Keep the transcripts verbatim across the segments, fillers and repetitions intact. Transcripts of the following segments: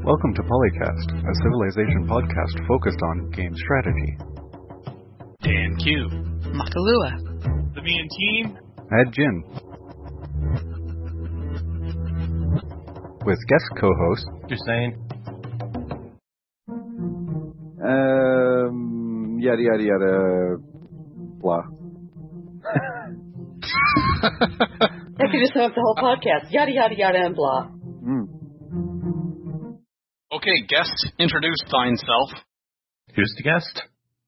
Welcome to Polycast, a Civilization podcast focused on game strategy. Dan Q. Makalua. The Mean Team. Mad Jin. With guest co-host Hussein. Um, yada yada yada, blah. That could just sum up the whole podcast. Yada yada yada and blah. Mm. Okay, guest, introduce thine self. Who's the guest?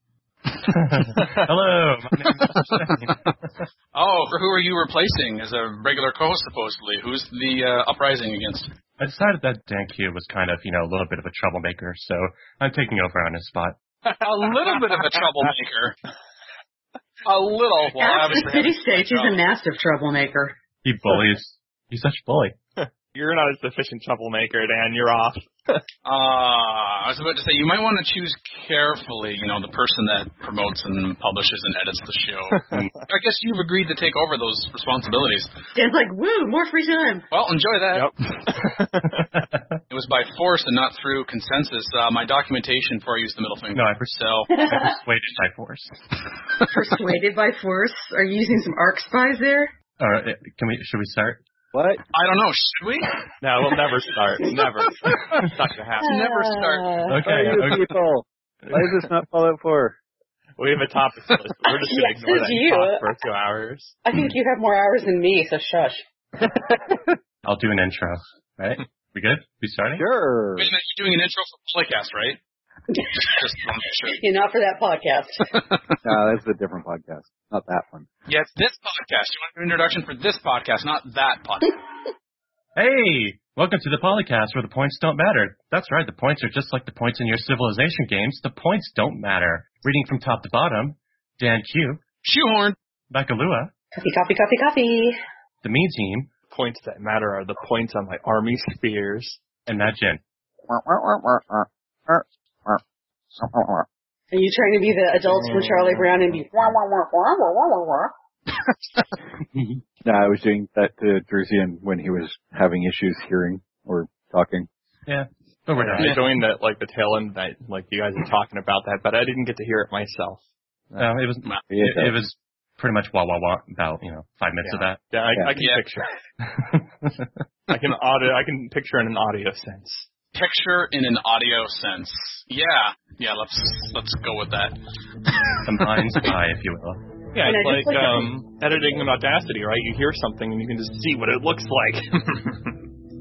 Hello, my name is Hussein. Oh, who are you replacing as a regular co-host, supposedly? Who's the uh, uprising against? I decided that Dan Q was kind of, you know, a little bit of a troublemaker, so I'm taking over on his spot. A little bit of a troublemaker. A little. Well, After City Stage, he's a massive troublemaker. He bullies. He's such a bully. You're not a sufficient troublemaker, Dan. You're off. Uh, I was about to say, you might want to choose carefully, you know, the person that promotes and publishes and edits the show. I guess you've agreed to take over those responsibilities. Dan's like, woo, more free time. Well, enjoy that. Yep. It was by force and not through consensus. Uh, my documentation for I used the middle finger. No, I, pers- so. I persuaded by force. Persuaded by force? Are you using some ARC spies there? All right, can we? Should we start? What? I don't know. Should we? No, we'll never start. Never. It's not gonna happen. Never start. Okay. Why you okay. people? Why is this not followed for? We have a topic list. We're just gonna Yes, ignore that you. and talk for two hours. I think you have more hours than me, so shush. I'll do an intro. Right? We good? We starting? Sure. Wait a minute, you're doing an intro for Playcast, right? Just want to make sure. You're not for that podcast. No, that's a different podcast. Not that one. Yes, this podcast. You want an introduction for this podcast, not that podcast. Hey, welcome to the Polycast where the points don't matter. That's right, the points are just like the points in your Civilization games. The points don't matter. Reading from top to bottom, Dan Q. Shoehorn. Makalua. Coffee, coffee, coffee, coffee. The Mean Team. Points that matter are the points on my army spears. And Mad Jin. Are you trying to be the adults from Charlie Brown and be wah, wah, wah, wah, wah, wah, wah, wah? No, I was doing that to Drusian when he was having issues hearing or talking. Yeah, but we're done. I joined that like the tail end that like you guys are talking about that, but I didn't get to hear it myself. No, it was it, it was pretty much wah wah wah about you know five minutes Yeah. of that. Yeah, I, Yeah. I can Yeah. picture. I can audio. I can picture in an audio sense. Picture in an audio sense. Yeah, yeah. Let's let's go with that. The mind's eye, if you will. Yeah, And it's I just like like um, editing in Audacity, right? You hear something and you can just see what it looks like.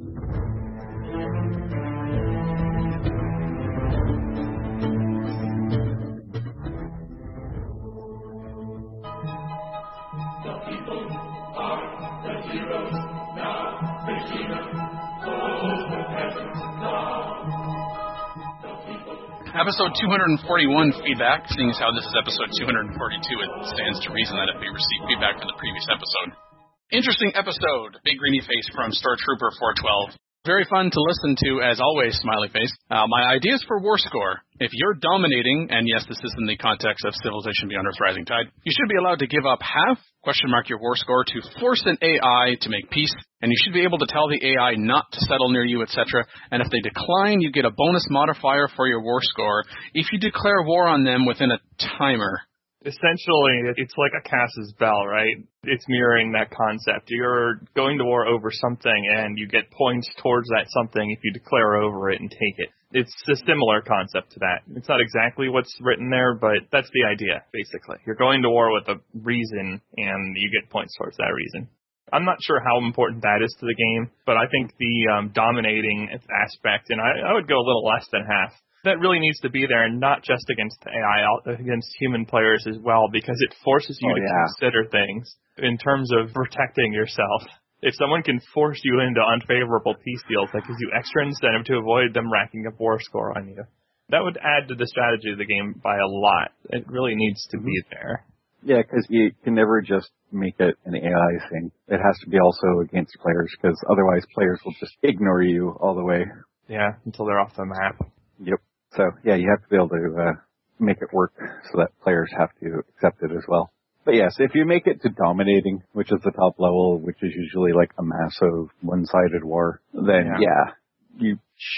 Episode two forty-one feedback. Seeing as how this is episode two forty-two, it stands to reason that if we received feedback for the previous episode. Interesting episode. Big greeny face from Star Trooper four twelve. Very fun to listen to, as always, smiley face. Uh, my ideas for War Score. If you're dominating, and yes, this is in the context of Civilization Beyond Earth's Rising Tide, you should be allowed to give up half, question mark your War Score, to force an A I to make peace, and you should be able to tell the A I not to settle near you, et cetera. And if they decline, you get a bonus modifier for your War Score if you declare war on them within a timer. Essentially, it's like a Cass's bell, right? It's mirroring that concept. You're going to war over something, and you get points towards that something if you declare over it and take it. It's a similar concept to that. It's not exactly what's written there, but that's the idea, basically. You're going to war with a reason, and you get points towards that reason. I'm not sure how important that is to the game, but I think the um, dominating aspect, and I, I would go a little less than half, that really needs to be there, and not just against A I, against human players as well, because it forces you Oh, to yeah. consider things in terms of protecting yourself. If someone can force you into unfavorable peace deals, that gives you extra incentive to avoid them racking up war score on you. That would add to the strategy of the game by a lot. It really needs to be there. Yeah, because you can never just make it an A I thing. It has to be also against players, because otherwise players will just ignore you all the way. Yeah, until they're off the map. Yep. So, yeah, you have to be able to uh, make it work so that players have to accept it as well. But yes, if you make it to dominating, which is the top level, which is usually like a massive one-sided war, then Yeah. yeah, you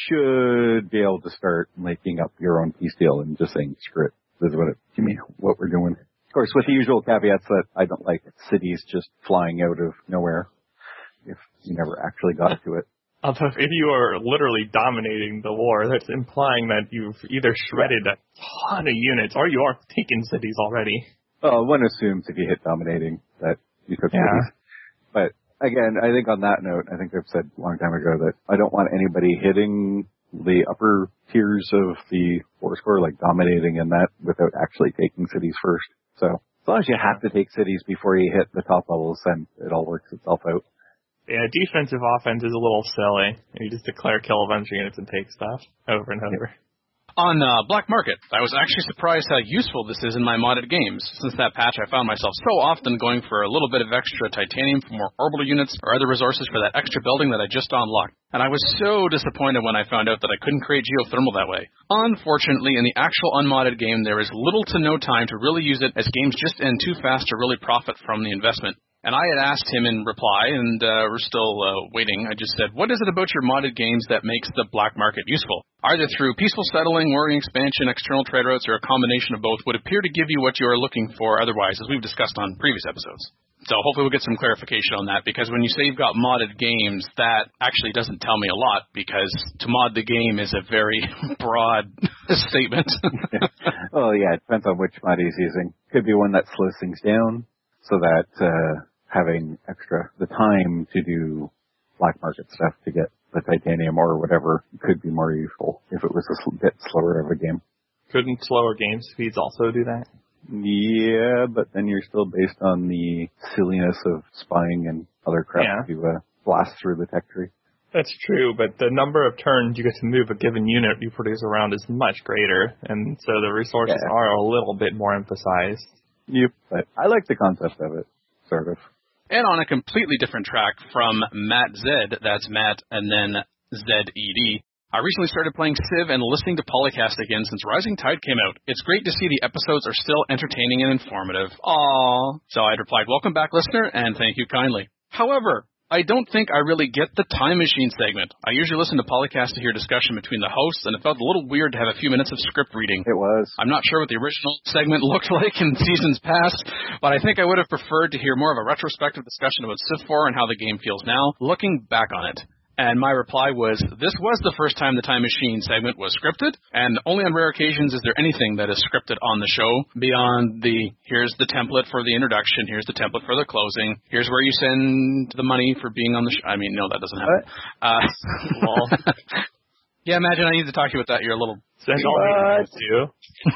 should be able to start making up your own peace deal and just saying, screw it. This is what, it, give me what we're doing. Of course, with the usual caveats that I don't like cities just flying out of nowhere if you never actually got to it. Although if you are literally dominating the war, that's implying that you've either shredded a ton of units or you are taking cities already. Well, one assumes if you hit dominating that you took yeah. cities. But again, I think on that note, I think I've said a long time ago that I don't want anybody hitting the upper tiers of the war score, like dominating in that, without actually taking cities first. So as long as you have to take cities before you hit the top levels, then it all works itself out. Yeah, defensive offense is a little silly. You just declare kill a bunch of units and take stuff over and over. Yeah. On uh, Black Market, I was actually surprised how useful this is in my modded games. Since that patch, I found myself so often going for a little bit of extra titanium for more orbital units or other resources for that extra building that I just unlocked. And I was so disappointed when I found out that I couldn't create geothermal that way. Unfortunately, in the actual unmodded game, there is little to no time to really use it, as games just end too fast to really profit from the investment. And I had asked him in reply, and uh, we're still uh, waiting. I just said, what is it about your modded games that makes the black market useful? Either through peaceful settling, warring expansion, external trade routes, or a combination of both would appear to give you what you are looking for otherwise, as we've discussed on previous episodes. So hopefully we'll get some clarification on that, because when you say you've got modded games, that actually doesn't tell me a lot, because to mod the game is a very broad statement. Well, yeah, it depends on which mod he's using. Could be one that slows things down, so that uh, having extra, the time to do black market stuff to get the titanium or whatever could be more useful if it was a bit slower of a game. Couldn't slower game speeds also do that? Yeah, but then you're still based on the silliness of spying and other crap yeah. to uh, blast through the tech tree. That's true, but the number of turns you get to move a given unit you produce around is much greater, and so the resources yeah. are a little bit more emphasized. Yep, but I like the concept of it, sort of. And on a completely different track from Matt Zed, that's Matt and then Z E D, I recently started playing Civ and listening to Polycast again since Rising Tide came out. It's great to see the episodes are still entertaining and informative. Aww. So I'd replied, welcome back, listener, and thank you kindly. However, I don't think I really get the Time Machine segment. I usually listen to Polycast to hear discussion between the hosts, and it felt a little weird to have a few minutes of script reading. It was. I'm not sure what the original segment looked like in seasons past, but I think I would have preferred to hear more of a retrospective discussion about Civ four and how the game feels now, looking back on it. And my reply was, this was the first time the Time Machine segment was scripted, and only on rare occasions is there anything that is scripted on the show beyond the, here's the template for the introduction, here's the template for the closing, here's where you send the money for being on the show. I mean, no, that doesn't happen. Uh, well, yeah, imagine I need to talk to you about that. You're a little... Send all the emails to you.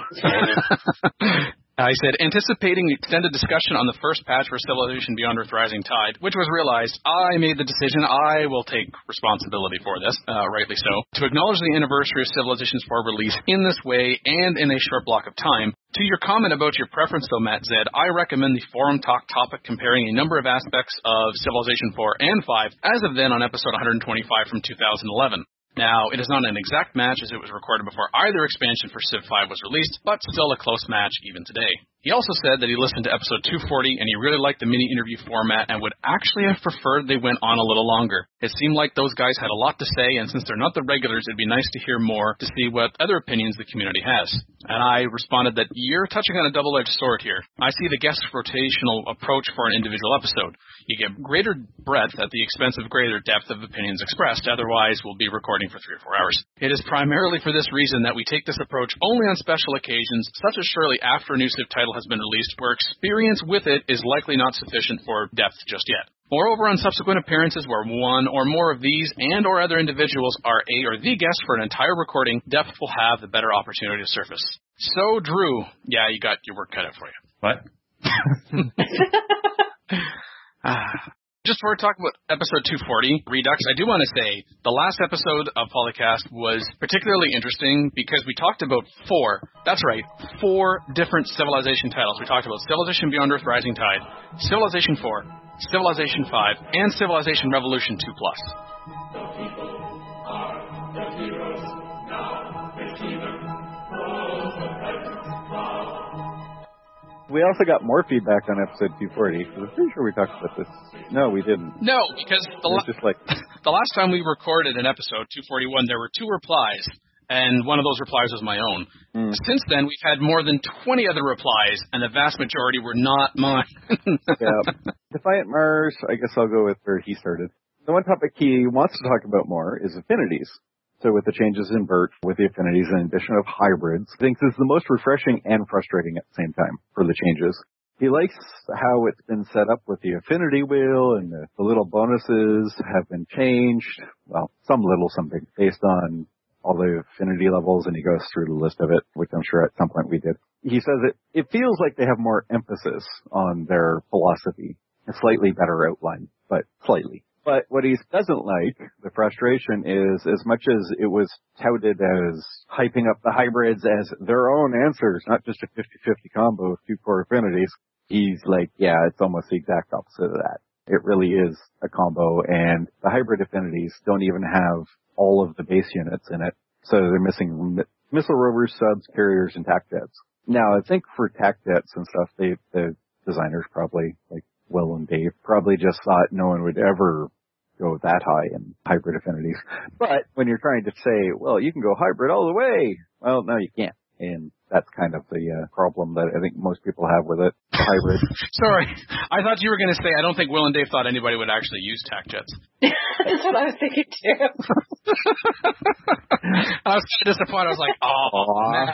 I said, anticipating extended discussion on the first patch for Civilization Beyond Earth Rising Tide, which was realized, I made the decision, I will take responsibility for this, uh, rightly so, to acknowledge the anniversary of Civilization four release in this way and in a short block of time. To your comment about your preference, though, Matt Zed, I recommend the forum talk topic comparing a number of aspects of Civilization four and five as of then on episode one twenty-five from two thousand eleven. Now, it is not an exact match as it was recorded before either expansion for Civ five was released, but still a close match even today. He also said that he listened to episode two forty and he really liked the mini-interview format and would actually have preferred they went on a little longer. It seemed like those guys had a lot to say, and since they're not the regulars, it'd be nice to hear more to see what other opinions the community has. And I responded that you're touching on a double-edged sword here. I see the guest rotational approach for an individual episode. You get greater breadth at the expense of greater depth of opinions expressed, otherwise we'll be recording for three or four hours. It is primarily for this reason that we take this approach only on special occasions, such as surely after a new Civ title has been released, where experience with it is likely not sufficient for depth just yet. Moreover, on subsequent appearances where one or more of these and or other individuals are a or the guest for an entire recording, depth will have the better opportunity to surface. So, Drew, yeah, you got your work cut out for you. What? Ah. Just before we talk about episode two forty, Redux, I do want to say the last episode of Polycast was particularly interesting because we talked about four, that's right, four different Civilization titles. We talked about Civilization Beyond Earth Rising Tide, Civilization four, Civilization five, and Civilization Revolution two plus. The people are the heroes. Now they see them. Oh, the peasants bow. We also got more feedback on episode two forty, because I'm pretty sure we talked about this. No, we didn't. No, because the, la- just like... the last time we recorded an episode, two forty-one, there were two replies, and one of those replies was my own. Mm. Since then, we've had more than twenty other replies, and the vast majority were not mine. Yeah. Defiant Mars, I guess I'll go with where he started. The one topic he wants to talk about more is affinities. So with the changes in BERT, with the affinities and addition of hybrids, he thinks it's the most refreshing and frustrating at the same time for the changes. He likes how it's been set up with the affinity wheel and the, the little bonuses have been changed. Well, some little something based on all the affinity levels, and he goes through the list of it, which I'm sure at some point we did. He says it, it feels like they have more emphasis on their philosophy. A slightly better outline, but slightly. But what he doesn't like, the frustration is, as much as it was touted as hyping up the hybrids as their own answers, not just a fifty-fifty combo of two core affinities, he's like, yeah, it's almost the exact opposite of that. It really is a combo, and the hybrid affinities don't even have all of the base units in it. So they're missing missile rovers, subs, carriers, and tac jets. Now, I think for tac jets and stuff, they, the designers probably, like Will and Dave, probably just thought no one would ever go that high in hybrid affinities. But when you're trying to say, well, you can go hybrid all the way, well, no, you can't. And that's kind of the uh, problem that I think most people have with it, hybrid. Sorry, I thought you were going to say, I don't think Will and Dave thought anybody would actually use tac jets. That's what I was thinking, too. I was disappointed. I was like, oh, man.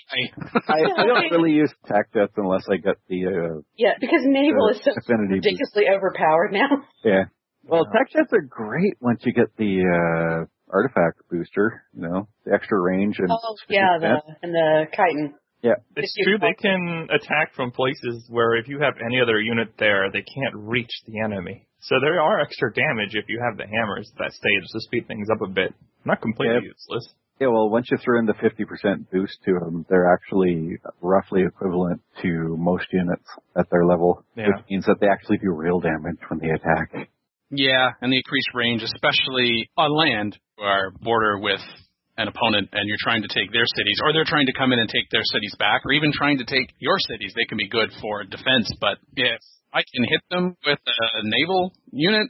I, I don't really use tac jets unless I get the... Uh, yeah, because naval is so ridiculously boost. overpowered now. Yeah. Well, tac jets are great once you get the uh, artifact booster, you know, the extra range. And oh, yeah, the, and the chitin. Yeah. It's true, they can attack from places where if you have any other unit there, they can't reach the enemy. So there are extra damage if you have the hammers at that stage to speed things up a bit. Not completely yeah. useless. Yeah, well, once you throw in the fifty percent boost to them, they're actually roughly equivalent to most units at their level, yeah. which means that they actually do real damage when they attack. Yeah, and the increased range, especially on land, or border with an opponent and you're trying to take their cities, or they're trying to come in and take their cities back, or even trying to take your cities. They can be good for defense, but if I can hit them with a naval unit,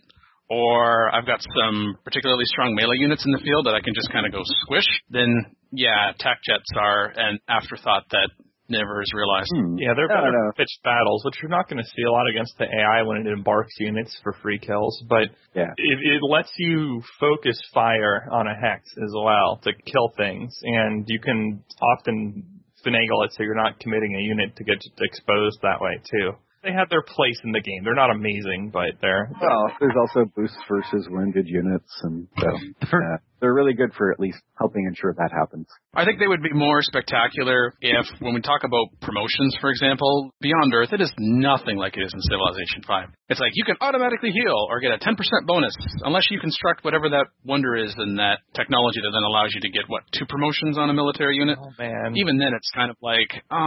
or I've got some particularly strong melee units in the field that I can just kind of go squish, then, yeah, tac jets are an afterthought that never is realized. Hmm. Yeah, they're better pitched battles, which you're not going to see a lot against the A I when it embarks units for free kills, but yeah. it, it lets you focus fire on a hex as well to kill things, and you can often finagle it so you're not committing a unit to get exposed that way, too. They have their place in the game. They're not amazing, but they're... Well, there's also boosts versus wounded units, and so uh, they're really good for at least helping ensure that happens. I think they would be more spectacular if, when we talk about promotions, for example, Beyond Earth, it is nothing like it is in Civilization five. It's like you can automatically heal or get a ten percent bonus unless you construct whatever that wonder is in that technology that then allows you to get, what, two promotions on a military unit? Oh, man. Even then, it's kind of like,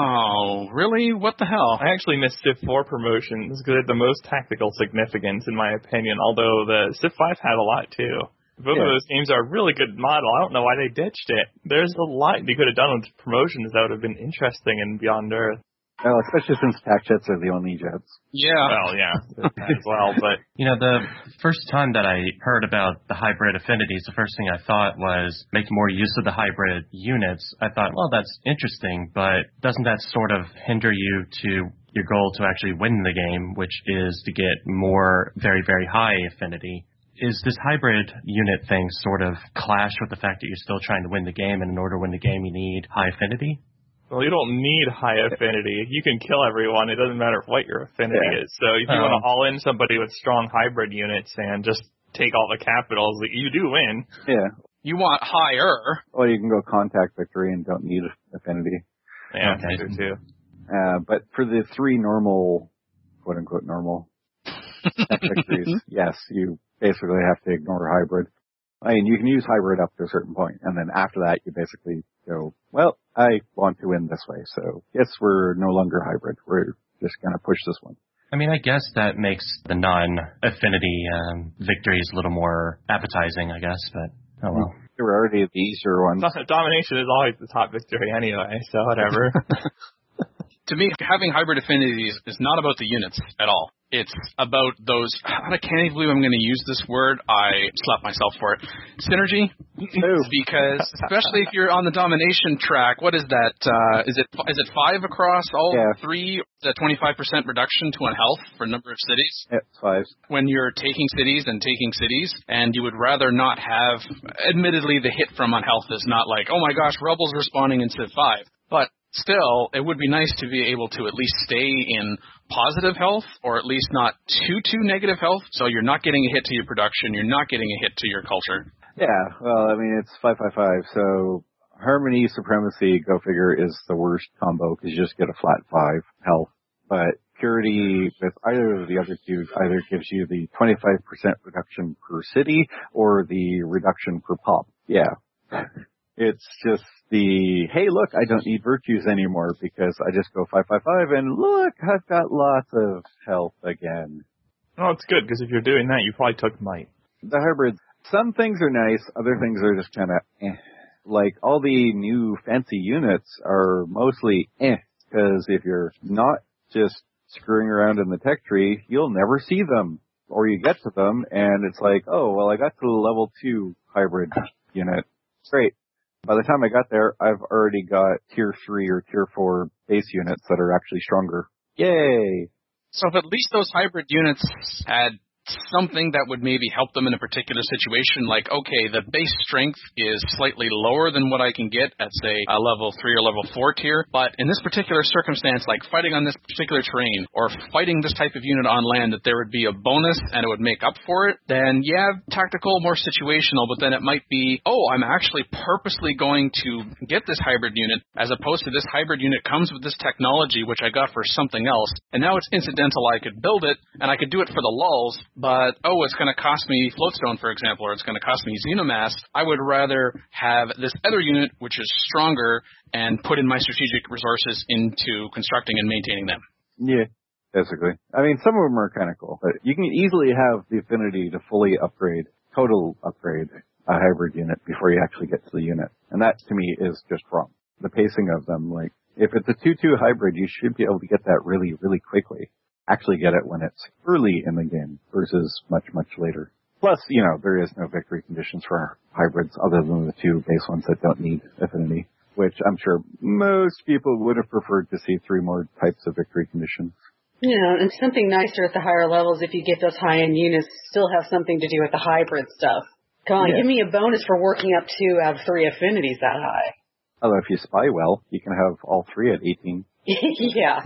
oh, really? What the hell? I actually missed Civ four promotions because it had the most tactical significance, in my opinion, although the Civ five had a lot, too. Both yeah. of those games are a really good model. I don't know why they ditched it. There's a lot they could have done with promotions that would have been interesting in Beyond Earth. Well, especially since tac jets are the only jets. Yeah. Well, yeah, as well. But you know, the first time that I heard about the hybrid affinities, the first thing I thought was make more use of the hybrid units. I thought, well, that's interesting, but doesn't that sort of hinder you to your goal to actually win the game, which is to get more very, very high affinity? Is this hybrid unit thing sort of clash with the fact that you're still trying to win the game, and in order to win the game, you need high affinity? Well, you don't need high affinity. You can kill everyone. It doesn't matter what your affinity yeah. is. So if you um, want to haul in somebody with strong hybrid units and just take all the capitals, you do win. Yeah. You want higher. Or you can go contact victory and don't need affinity. Yeah, okay. I do too. Uh, but for the three normal, quote-unquote normal victories, yes, you basically have to ignore hybrid. I mean, you can use hybrid up to a certain point, and then after that, you basically go, well, I want to win this way, so yes, we're no longer hybrid. We're just going to push this one. I mean, I guess that makes the non-affinity um, victories a little more appetizing, I guess, but oh well. There were already the easier ones. Domination is always the top victory anyway, so whatever. To me, having hybrid affinities is not about the units at all. It's about those, I can't even believe I'm going to use this word. I slapped myself for it. Synergy. Because especially if you're on the domination track, what is that? Uh, is it is it five across all yeah. three? The twenty-five percent reduction to on health for a number of cities? Yeah, it's five. When you're taking cities and taking cities, and you would rather not have, admittedly, the hit from on health is not like, oh my gosh, rebels respawning in Civ five. But still, it would be nice to be able to at least stay in positive health, or at least not too, too negative health, so you're not getting a hit to your production, you're not getting a hit to your culture. Yeah, well, I mean, it's five five five, so Harmony, Supremacy, go figure, is the worst combo, because you just get a flat five health. But Purity, with either of the other two, either gives you the twenty-five percent reduction per city, or the reduction per pop. Yeah. It's just the, hey, look, I don't need virtues anymore because I just go five five five, and look, I've got lots of health again. Oh, it's good, because if you're doing that, you probably took might. The hybrids, some things are nice, other things are just kind of eh. Like, all the new fancy units are mostly eh, because if you're not just screwing around in the tech tree, you'll never see them. Or you get to them, and it's like, oh, well, I got to the level two hybrid unit. Great. By the time I got there, I've already got tier three or tier four base units that are actually stronger. Yay! So if at least those hybrid units had something that would maybe help them in a particular situation, like, okay, the base strength is slightly lower than what I can get at, say, a level three or level four tier, but in this particular circumstance, like fighting on this particular terrain or fighting this type of unit on land, that there would be a bonus and it would make up for it, then yeah, tactical, more situational, but then it might be, oh, I'm actually purposely going to get this hybrid unit as opposed to this hybrid unit comes with this technology which I got for something else, and now it's incidental. I could build it and I could do it for the lulz, but, oh, it's going to cost me Floatstone, for example, or it's going to cost me Xenomass. I would rather have this other unit, which is stronger, and put in my strategic resources into constructing and maintaining them. Yeah, basically. I mean, some of them are kind of cool, but you can easily have the affinity to fully upgrade, total upgrade, a hybrid unit before you actually get to the unit. And that, to me, is just wrong. The pacing of them, like, if it's a two two hybrid, you should be able to get that really, really quickly. Actually get it when it's early in the game versus much, much later. Plus, you know, there is no victory conditions for hybrids other than the two base ones that don't need affinity, which I'm sure most people would have preferred to see three more types of victory conditions. You know, and something nicer at the higher levels, if you get those high-end units, still have something to do with the hybrid stuff. Come on, yeah. Give me a bonus for working up two out of three affinities that high. Although if you spy well, you can have all three at eighteen. Yeah.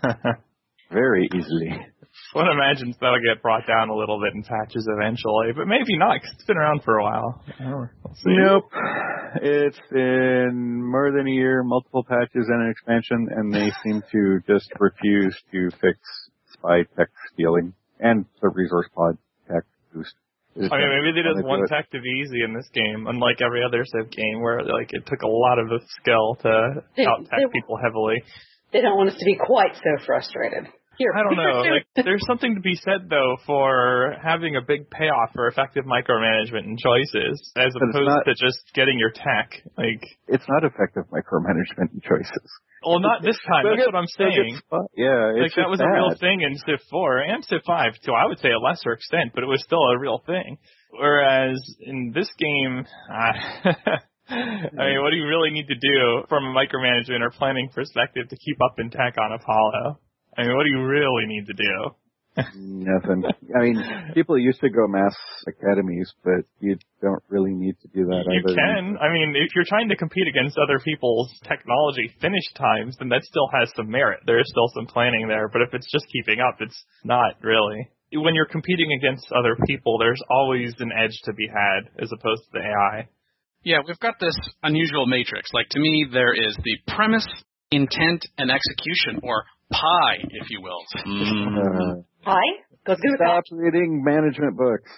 Very easily. One imagines that'll get brought down a little bit in patches eventually, but maybe not, because it's been around for a while. We'll see. Nope. It's been more than a year, multiple patches and an expansion, and they seem to just refuse to fix spy tech stealing and the resource pod tech boost. I mean, maybe they just want tech to be easy in this game, unlike every other Civ game where like it took a lot of skill to out-tech people heavily. They don't want us to be quite so frustrated. Here, I don't know. Like, there's something to be said, though, for having a big payoff for effective micromanagement and choices, as but opposed not, to just getting your tech. Like, it's not effective micromanagement and choices. Well, not this time. That's get, what I'm saying. Yeah, it's like that was bad. A real thing in Civ four and Civ five, to I would say a lesser extent, but it was still a real thing. Whereas in this game, uh, I mean, what do you really need to do from a micromanagement or planning perspective to keep up in tech on Apollo? I mean, what do you really need to do? Nothing. I mean, people used to go mass academies, but you don't really need to do that. You can. I mean, if you're trying to compete against other people's technology finish times, then that still has some merit. There is still some planning there, but if it's just keeping up, it's not really. When you're competing against other people, there's always an edge to be had as opposed to the A I. Yeah, we've got this unusual matrix. Like, to me, there is the premise, intent, and execution, or pie, if you will. Mm. Uh, pie? Go through Stop that. Reading management books.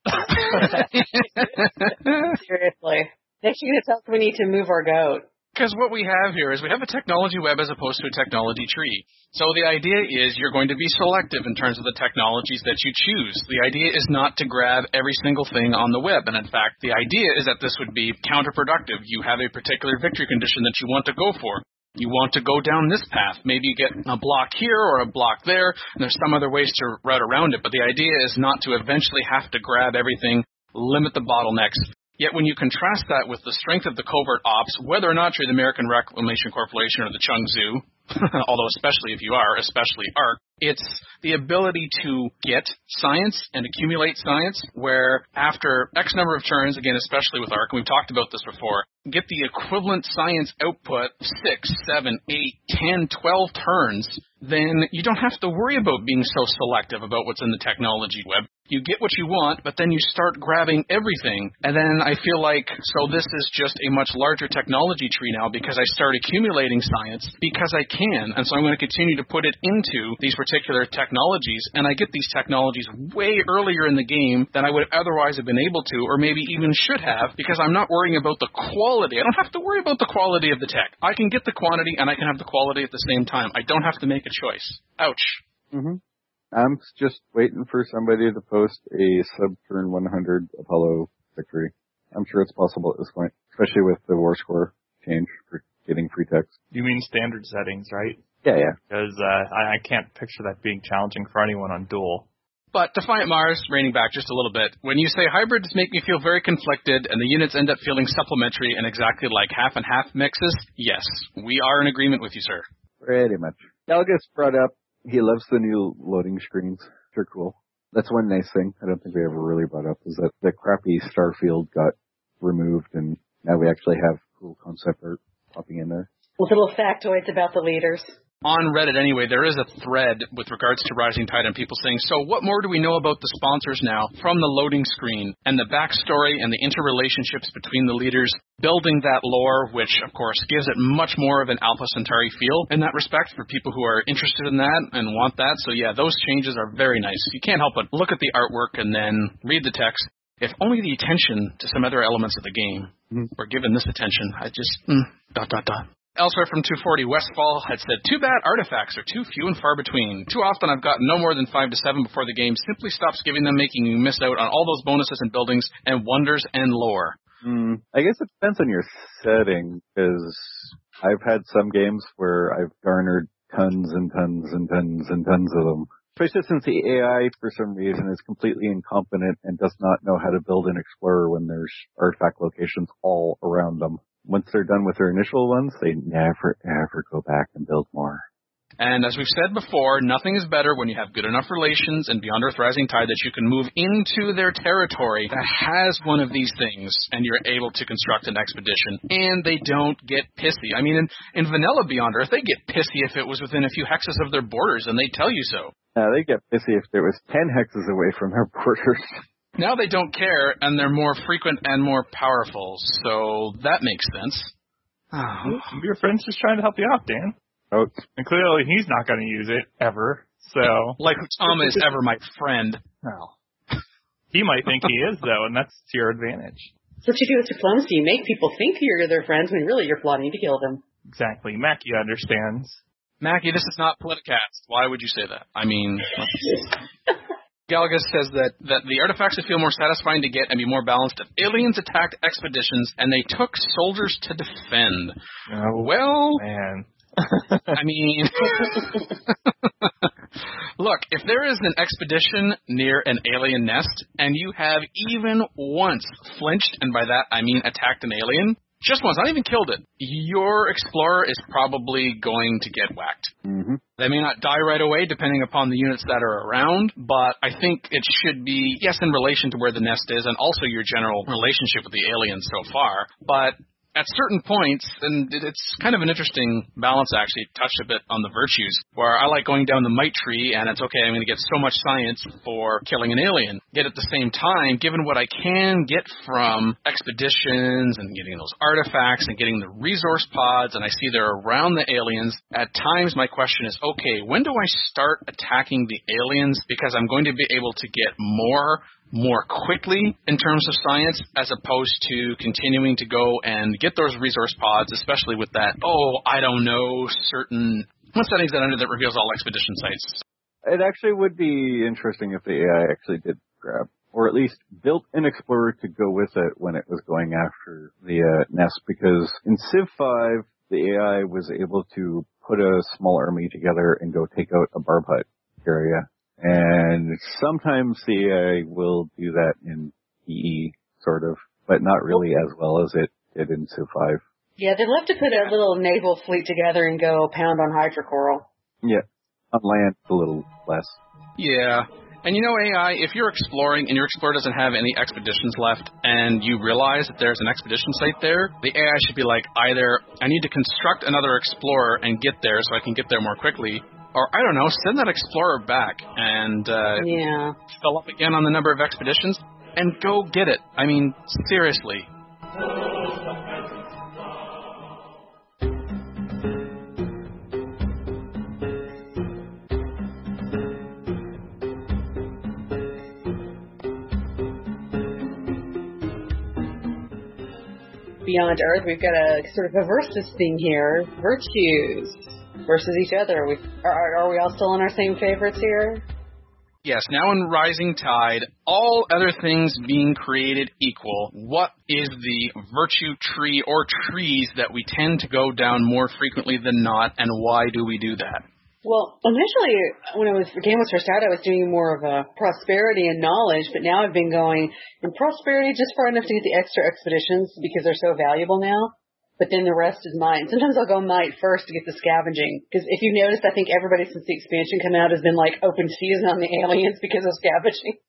Seriously. Next you're going to tell us we need to move our goat. Because what we have here is we have a technology web as opposed to a technology tree. So the idea is you're going to be selective in terms of the technologies that you choose. The idea is not to grab every single thing on the web. And in fact, the idea is that this would be counterproductive. You have a particular victory condition that you want to go for. You want to go down this path. Maybe you get a block here or a block there, and there's some other ways to route around it. But the idea is not to eventually have to grab everything, limit the bottlenecks. Yet when you contrast that with the strength of the covert ops, whether or not you're the American Reclamation Corporation or the Chung Zoo, although especially if you are, especially ARC, it's the ability to get science and accumulate science where after X number of turns, again, especially with ARC, and we've talked about this before, get the equivalent science output six, seven, eight, ten, twelve turns, then you don't have to worry about being so selective about what's in the technology web. You get what you want, but then you start grabbing everything. And then I feel like, so this is just a much larger technology tree now because I start accumulating science because I can. And so I'm going to continue to put it into these particular technologies. And I get these technologies way earlier in the game than I would otherwise have been able to, or maybe even should have, because I'm not worrying about the quality. I don't have to worry about the quality of the tech. I can get the quantity and I can have the quality at the same time. I don't have to make a choice. Ouch. Mm-hmm. I'm just waiting for somebody to post a sub-turn one hundred Apollo victory. I'm sure it's possible at this point, especially with the war score change for getting free text. You mean standard settings, right? Yeah, yeah. Because uh, I, I can't picture that being challenging for anyone on Duel. But Defiant Mars, reining back just a little bit, when you say hybrids make me feel very conflicted and the units end up feeling supplementary and exactly like half and half mixes, yes, we are in agreement with you, sir. Pretty much. Galgus brought up he loves the new loading screens. They're cool. That's one nice thing I don't think we ever really brought up is that the crappy Starfield got removed and now we actually have cool concept art popping in there. Little factoids about the leaders. On Reddit, anyway, there is a thread with regards to Rising Tide and people saying, so what more do we know about the sponsors now from the loading screen and the backstory and the interrelationships between the leaders, building that lore, which, of course, gives it much more of an Alpha Centauri feel in that respect for people who are interested in that and want that. So, yeah, those changes are very nice. You can't help but look at the artwork and then read the text. If only the attention to some other elements of the game mm-hmm. were given this attention, I just, mm, dot, dot, dot. Elsewhere from two forty, Westfall had said, too bad artifacts are too few and far between. Too often I've gotten no more than five to seven before the game simply stops giving them, making you miss out on all those bonuses and buildings and wonders and lore. Mm, I guess it depends on your setting, because I've had some games where I've garnered tons and tons and tons and tons of them. Especially since the A I, for some reason, is completely incompetent and does not know how to build an explorer when there's artifact locations all around them. Once they're done with their initial ones, they never, ever go back and build more. And as we've said before, nothing is better when you have good enough relations and Beyond Earth Rising Tide that you can move into their territory that has one of these things and you're able to construct an expedition. And they don't get pissy. I mean, in, in vanilla Beyond Earth, they get pissy if it was within a few hexes of their borders, and they tell you so. Uh, they get pissy if it was ten hexes away from their borders. Now they don't care, and they're more frequent and more powerful, so that makes sense. Oh. Your friend's just trying to help you out, Dan. Oh. And clearly he's not going to use it, ever, so... Like Tom is ever my friend. No. He might think he is, though, and that's to your advantage. That's what you do with diplomacy. You make people think you're their friends when really you're plotting to kill them. Exactly. Mackie understands. Mackie, this is not Politicast. Why would you say that? I mean... Galgus says that, that the artifacts would feel more satisfying to get and be more balanced if aliens attacked expeditions and they took soldiers to defend. Oh, well, man. I mean, look, if there is an expedition near an alien nest and you have even once flinched, and by that I mean attacked an alien, just once, not even killed it, your explorer is probably going to get whacked. Mm-hmm. They may not die right away, depending upon the units that are around, but I think it should be, yes, in relation to where the nest is and also your general relationship with the aliens so far, but at certain points, and it's kind of an interesting balance, actually, touched a bit on the virtues, where I like going down the might tree, and it's okay, I'm going to get so much science for killing an alien. Yet at the same time, given what I can get from expeditions and getting those artifacts and getting the resource pods, and I see they're around the aliens, at times my question is, okay, when do I start attacking the aliens? Because I'm going to be able to get more more quickly in terms of science, as opposed to continuing to go and get those resource pods, especially with that, oh, I don't know, certain, what settings that under that reveals all expedition sites? It actually would be interesting if the A I actually did grab, or at least built an explorer to go with it when it was going after the uh, nest, because in Civ five, the A I was able to put a small army together and go take out a barb hut area. And sometimes the A I will do that in P E, sort of, but not really as well as it did in Civ five. Yeah, they'd love to put a little naval fleet together and go pound on hydrocoral. Yeah, on land, a little less. Yeah. And you know, A I, if you're exploring and your explorer doesn't have any expeditions left and you realize that there's an expedition site there, the A I should be like, either I need to construct another explorer and get there so I can get there more quickly, or I don't know, send that explorer back and uh, yeah. fill up again on the number of expeditions and go get it. I mean, seriously. Beyond Earth, we've got a sort of a versus thing here. Virtues versus each other. We, are, are we all still on our same favorites here? Yes, now in Rising Tide, all other things being created equal, what is the virtue tree or trees that we tend to go down more frequently than not, and why do we do that? Well, initially, when I was, the game was first out, I was doing more of a prosperity and knowledge, but now I've been going in prosperity just far enough to get the extra expeditions because they're so valuable now, but then the rest is might. Sometimes I'll go might first to get the scavenging, because if you've noticed, I think everybody since the expansion came out has been like open season on the aliens because of scavenging.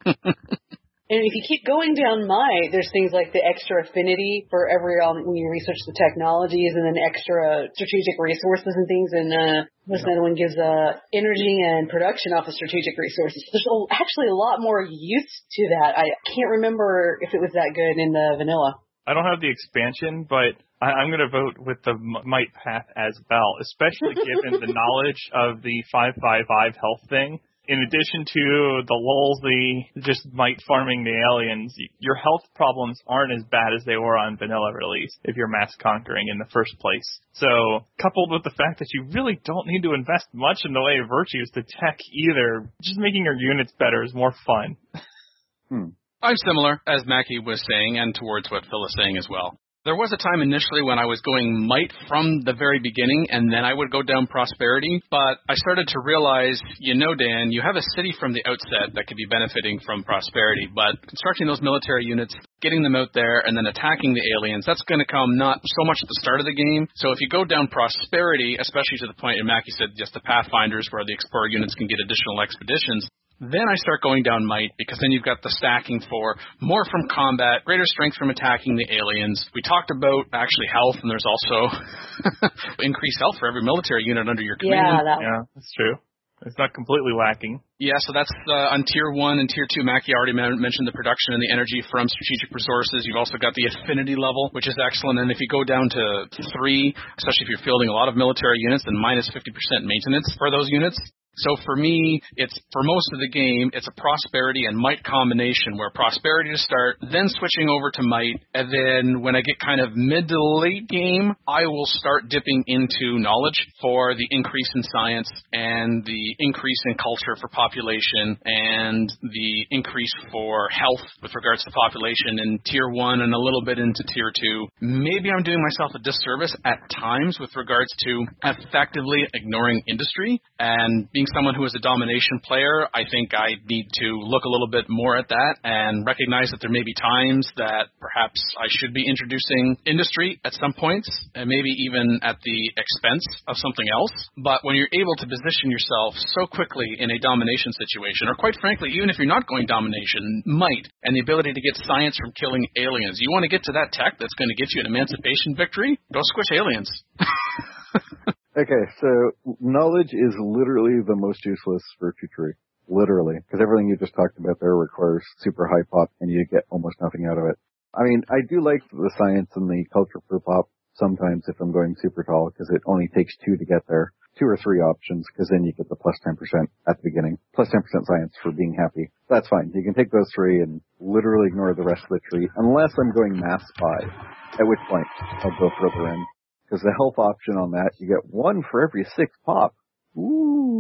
And if you keep going down might, there's things like the extra affinity for every, um, when you research the technologies, and then extra strategic resources and things, and uh, what's another one gives uh, energy and production off of strategic resources. There's a, actually a lot more use to that. I can't remember if it was that good in the vanilla. I don't have the expansion, but I, I'm going to vote with the might path as well, especially given the knowledge of the five five five health thing. In addition to the lulls, the just might farming the aliens, your health problems aren't as bad as they were on vanilla release if you're mass conquering in the first place. So, coupled with the fact that you really don't need to invest much in the way of virtues to tech either, just making your units better is more fun. Hmm. I'm similar, as Mackie was saying, and towards what Phil is saying as well. There was a time initially when I was going might from the very beginning, and then I would go down prosperity, but I started to realize, you know, Dan, you have a city from the outset that could be benefiting from prosperity, but constructing those military units, getting them out there, and then attacking the aliens, that's going to come not so much at the start of the game. So if you go down prosperity, especially to the point, and Mackie said just the Pathfinders, where the explorer units can get additional expeditions, then I start going down might, because then you've got the stacking for more from combat, greater strength from attacking the aliens. We talked about actually health, and there's also increased health for every military unit under your command. Yeah, that Yeah, that's true. It's not completely lacking. Yeah, so that's uh, on Tier one and Tier two. Mackie already mentioned the production and the energy from strategic resources. You've also got the affinity level, which is excellent. And if you go down to three, especially if you're fielding a lot of military units, then minus fifty percent maintenance for those units. So for me, it's for most of the game, it's a prosperity and might combination, where prosperity to start, then switching over to might, and then when I get kind of mid to late game, I will start dipping into knowledge for the increase in science and the increase in culture for population and the increase for health with regards to population in Tier one and a little bit into Tier two. Maybe I'm doing myself a disservice at times with regards to effectively ignoring industry and being someone who is a domination player. I think I need to look a little bit more at that and recognize that there may be times that perhaps I should be introducing industry at some points, and maybe even at the expense of something else. But when you're able to position yourself so quickly in a domination situation, or quite frankly, even if you're not going domination, might, and the ability to get science from killing aliens, you want to get to that tech that's going to get you an emancipation victory? Go squish aliens. Okay, so knowledge is literally the most useless virtue tree. Literally. Because everything you just talked about there requires super high pop, and you get almost nothing out of it. I mean, I do like the science and the culture per pop sometimes if I'm going super tall, because it only takes two to get there. Two or three options, because then you get the plus ten percent at the beginning. Plus ten percent science for being happy. That's fine. You can take those three and literally ignore the rest of the tree, unless I'm going mass spy, at which point I'll go further in. Because the health option on that, you get one for every six pop. Ooh.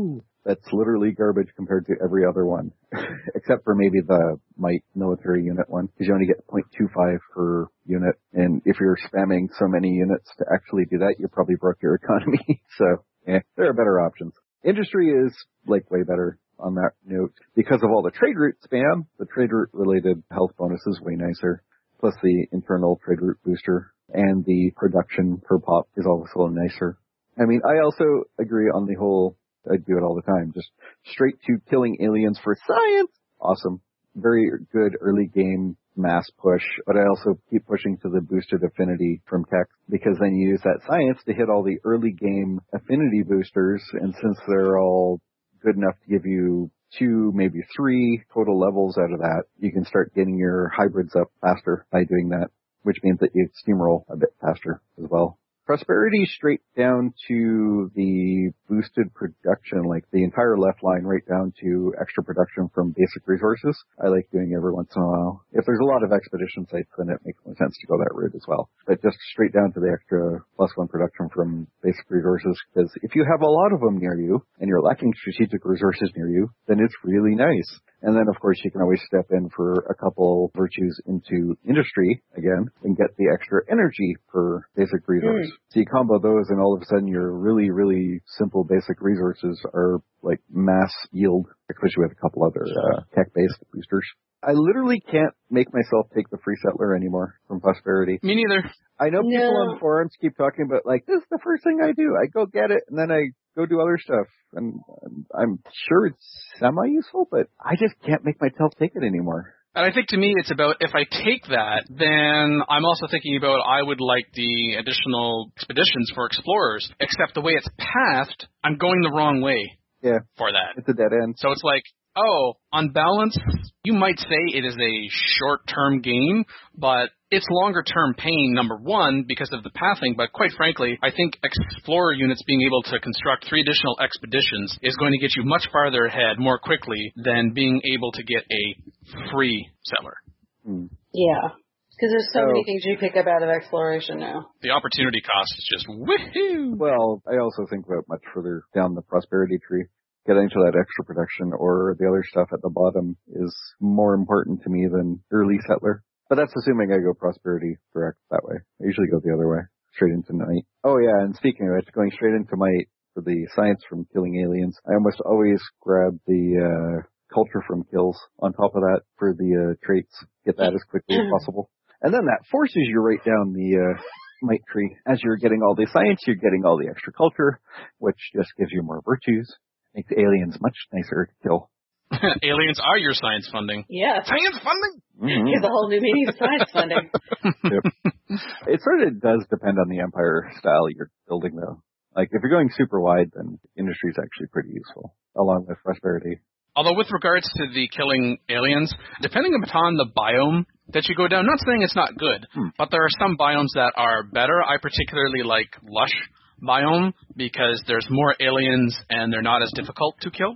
that's literally garbage compared to every other one, except for maybe the Might military unit one, because you only get zero point two five per unit. And if you're spamming so many units to actually do that, you probably broke your economy. So, yeah, there are better options. Industry is, like, way better on that note. Because of all the trade route spam, the trade route related health bonus is way nicer. Plus the internal trade route booster and the production per pop is also nicer. I mean, I also agree on the whole, I do it all the time, just straight to killing aliens for science. Awesome. Very good early game mass push, but I also keep pushing to the boosted affinity from Keck, because then you use that science to hit all the early game affinity boosters, and since they're all good enough to give you two, maybe three total levels out of that, you can start getting your hybrids up faster by doing that, which means that you steamroll a bit faster as well. Prosperity straight down to the boosted production, like the entire left line right down to extra production from basic resources. I like doing every once in a while. If there's a lot of expedition sites, then it makes more sense to go that route as well. But just straight down to the extra plus one production from basic resources, because if you have a lot of them near you and you're lacking strategic resources near you, then it's really nice. And then, of course, you can always step in for a couple virtues into industry again and get the extra energy per basic resource. Mm. So you combo those, and all of a sudden your really, really simple basic resources are like mass yield, especially with a couple other uh, tech-based boosters. I literally can't make myself take the free settler anymore from Prosperity. Me neither. I know people no. on forums keep talking about, like, this is the first thing I do. I go get it, and then I go do other stuff. And I'm sure it's semi-useful, but I just can't make myself take it anymore. And I think to me it's about, if I take that, then I'm also thinking about I would like the additional expeditions for explorers, except the way it's pathed, I'm going the wrong way yeah, for that. It's a dead end. So it's like, oh, on balance, you might say it is a short-term game, but it's longer-term pain, number one, because of the pathing. But quite frankly, I think explorer units being able to construct three additional expeditions is going to get you much farther ahead more quickly than being able to get a free settler. Hmm. Yeah, because there's so oh. many things you pick up out of exploration now. The opportunity cost is just woohoo! Well, I also think about much further down the prosperity tree. Getting to that extra production or the other stuff at the bottom is more important to me than early settler. But that's assuming I go prosperity direct that way. I usually go the other way, straight into Might. Oh yeah, and speaking of it, going straight into Might for the science from killing aliens, I almost always grab the uh, culture from kills on top of that for the uh, traits. Get that as quickly as possible. And then that forces you right down the uh, Might tree. As you're getting all the science, you're getting all the extra culture, which just gives you more virtues. Makes aliens much nicer to kill. Aliens are your science funding. Yeah. Science funding? Mm-hmm. Here's a whole new meaning of science funding. Yep. It sort of does depend on the empire style you're building, though. Like, if you're going super wide, then industry is actually pretty useful, along with prosperity. Although with regards to the killing aliens, depending upon the biome that you go down, not saying it's not good, hmm. but there are some biomes that are better. I particularly like Lush biome because there's more aliens and they're not as difficult to kill,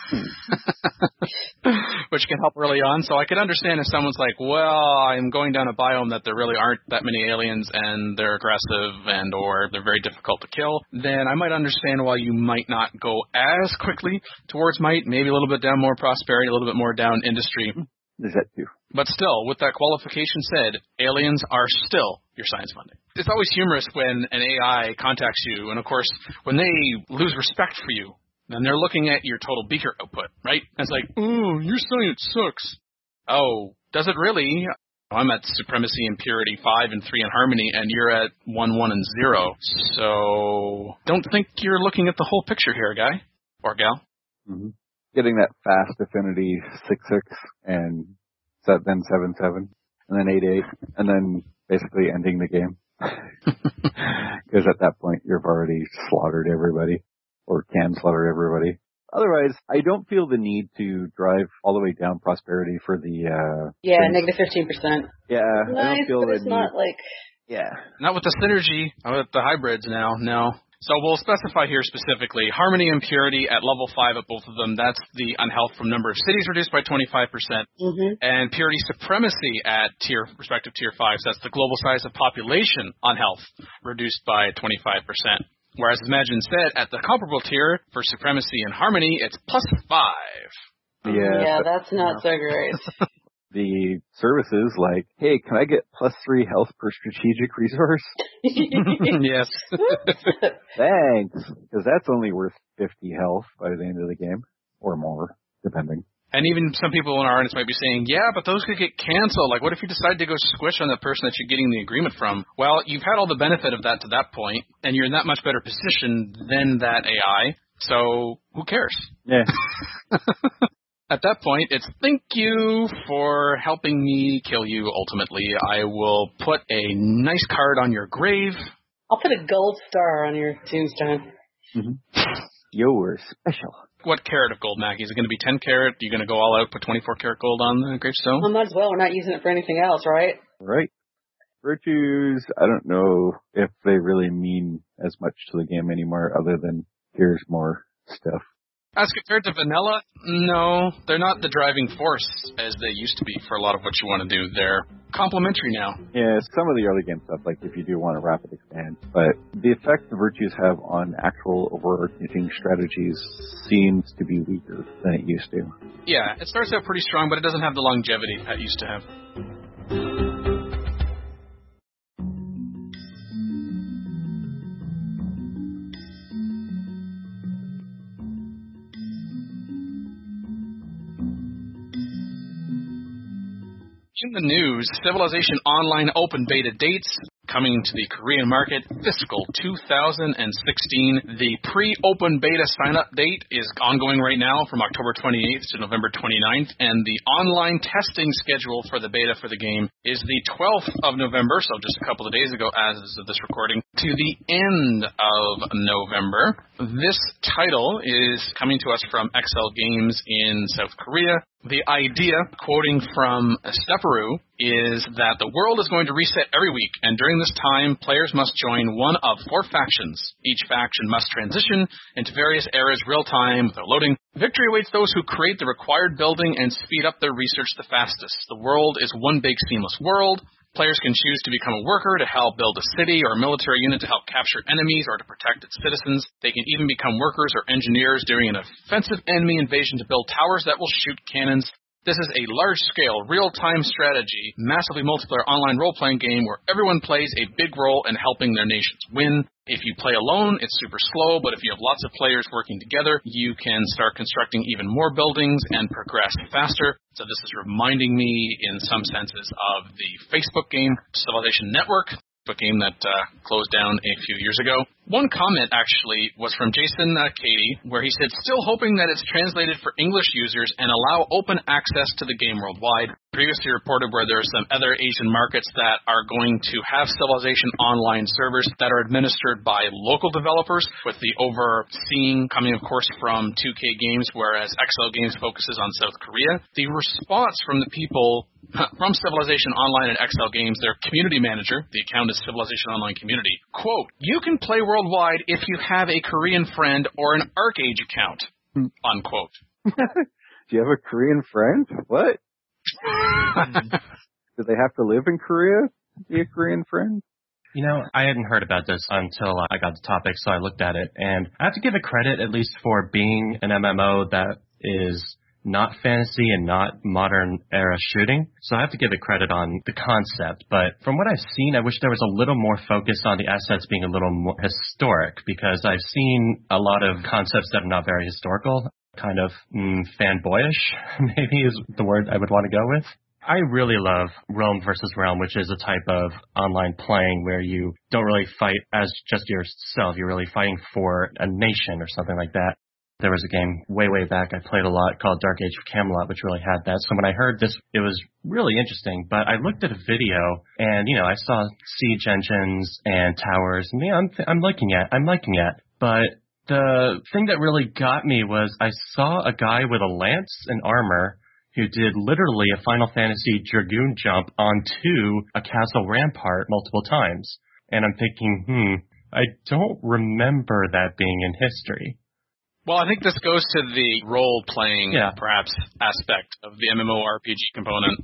which can help early on. So I could understand if someone's like, well, I'm going down a biome that there really aren't that many aliens and they're aggressive and or they're very difficult to kill, then I might understand why you might not go as quickly towards Might, maybe a little bit down more prosperity, a little bit more down industry. There's that too. But still, with that qualification said, aliens are still your science funding. It's always humorous when an A I contacts you, and of course, when they lose respect for you, then they're looking at your total beaker output, right? And it's like, oh, your science sucks. Oh, does it really? I'm at supremacy and purity five and three in harmony, and you're at one, one, and zero. So don't think you're looking at the whole picture here, guy or gal. Mm-hmm. Getting that fast affinity six six and then seven seven and then eight eight and then basically ending the game. Because at that point you've already slaughtered everybody or can slaughter everybody. Otherwise, I don't feel the need to drive all the way down prosperity for the uh Yeah, things. negative fifteen percent. Yeah, nice, I don't feel but the it's need. not like Yeah. Not with the synergy, not with the hybrids now, no. So we'll specify here specifically, harmony and purity at level five at both of them. That's the unhealth from number of cities reduced by twenty-five percent. Mm-hmm. And purity supremacy at tier respective tier five. So that's the global size of population unhealth reduced by twenty-five percent. Whereas, as Imagine said, at the comparable tier for Supremacy and Harmony, it's plus five. Yeah, yeah, that's not so great. The services like, hey, can I get plus three health per strategic resource? Yes. Thanks, because that's only worth fifty health by the end of the game, or more, depending. And even some people in our audience might be saying, yeah, but those could get canceled. Like, what if you decide to go squish on the person that you're getting the agreement from? Well, you've had all the benefit of that to that point, and you're in that much better position than that A I, so who cares? Yeah. At that point, it's thank you for helping me kill you, ultimately. I will put a nice card on your grave. I'll put a gold star on your tombstone. Mm-hmm. You're special. What carat of gold, Maggie? Is it going to be ten carat? Are you going to go all out, put twenty-four carat gold on the gravestone? Well, might as well. We're not using it for anything else, right? Right. Virtues, I don't know if they really mean as much to the game anymore other than here's more stuff. As compared to vanilla, no, they're not the driving force as they used to be for a lot of what you want to do. They're complementary now. Yeah, some of the early game stuff, like if you do want to rapid expand. But the effect the virtues have on actual overarching strategies seems to be weaker than it used to. Yeah, it starts out pretty strong, but it doesn't have the longevity that it used to have. In the news, Civilization Online open beta dates coming to the Korean market fiscal two thousand sixteen. The pre-open beta sign-up date is ongoing right now from October twenty-eighth to November twenty-ninth, and the online testing schedule for the beta for the game is the twelfth of November, so just a couple of days ago as of this recording, to the end of November. This title is coming to us from X L Games in South Korea. The idea, quoting from Steparu, is that the world is going to reset every week, and during this time, players must join one of four factions. Each faction must transition into various eras real-time without loading. Victory awaits those who create the required building and speed up their research the fastest. The world is one big seamless world. Players can choose to become a worker to help build a city or a military unit to help capture enemies or to protect its citizens. They can even become workers or engineers during an offensive enemy invasion to build towers that will shoot cannons. This is a large-scale, real-time strategy, massively multiplayer online role-playing game where everyone plays a big role in helping their nations win. If you play alone, it's super slow, but if you have lots of players working together, you can start constructing even more buildings and progress faster. So this is reminding me, in some senses, of the Facebook game, Civilization Network, a game that uh, closed down a few years ago. One comment, actually, was from Jason uh, Cady, where he said, still hoping that it's translated for English users and allow open access to the game worldwide. Previously reported where there are some other Asian markets that are going to have Civilization Online servers that are administered by local developers, with the overseeing coming, of course, from two K Games, whereas X L Games focuses on South Korea. The response from the people from Civilization Online and X L Games, their community manager, the account is Civilization Online Community, quote, you can play worldwide if you have a Korean friend or an ArcAge account, unquote. Do you have a Korean friend? What? Do they have to live in Korea to be a Korean friend? You know, I hadn't heard about this until I got the topic, so I looked at it, and I have to give it credit at least for being an M M O that is not fantasy and not modern era shooting. So I have to give it credit on the concept. But from what I've seen, I wish there was a little more focus on the assets being a little more historic, because I've seen a lot of concepts that are not very historical, kind of mm, fanboyish, maybe is the word I would want to go with. I really love Realm versus Realm, which is a type of online playing where you don't really fight as just yourself. You're really fighting for a nation or something like that. There was a game way, way back I played a lot called Dark Age of Camelot, which really had that. So when I heard this, it was really interesting. But I looked at a video, and, you know, I saw siege engines and towers. And, yeah, I'm, I'm liking it. I'm liking it. But the thing that really got me was I saw a guy with a lance and armor who did literally a Final Fantasy Dragoon jump onto a castle rampart multiple times. And I'm thinking, hmm, I don't remember that being in history. Well, I think this goes to the role-playing, yeah. perhaps, aspect of the MMORPG component.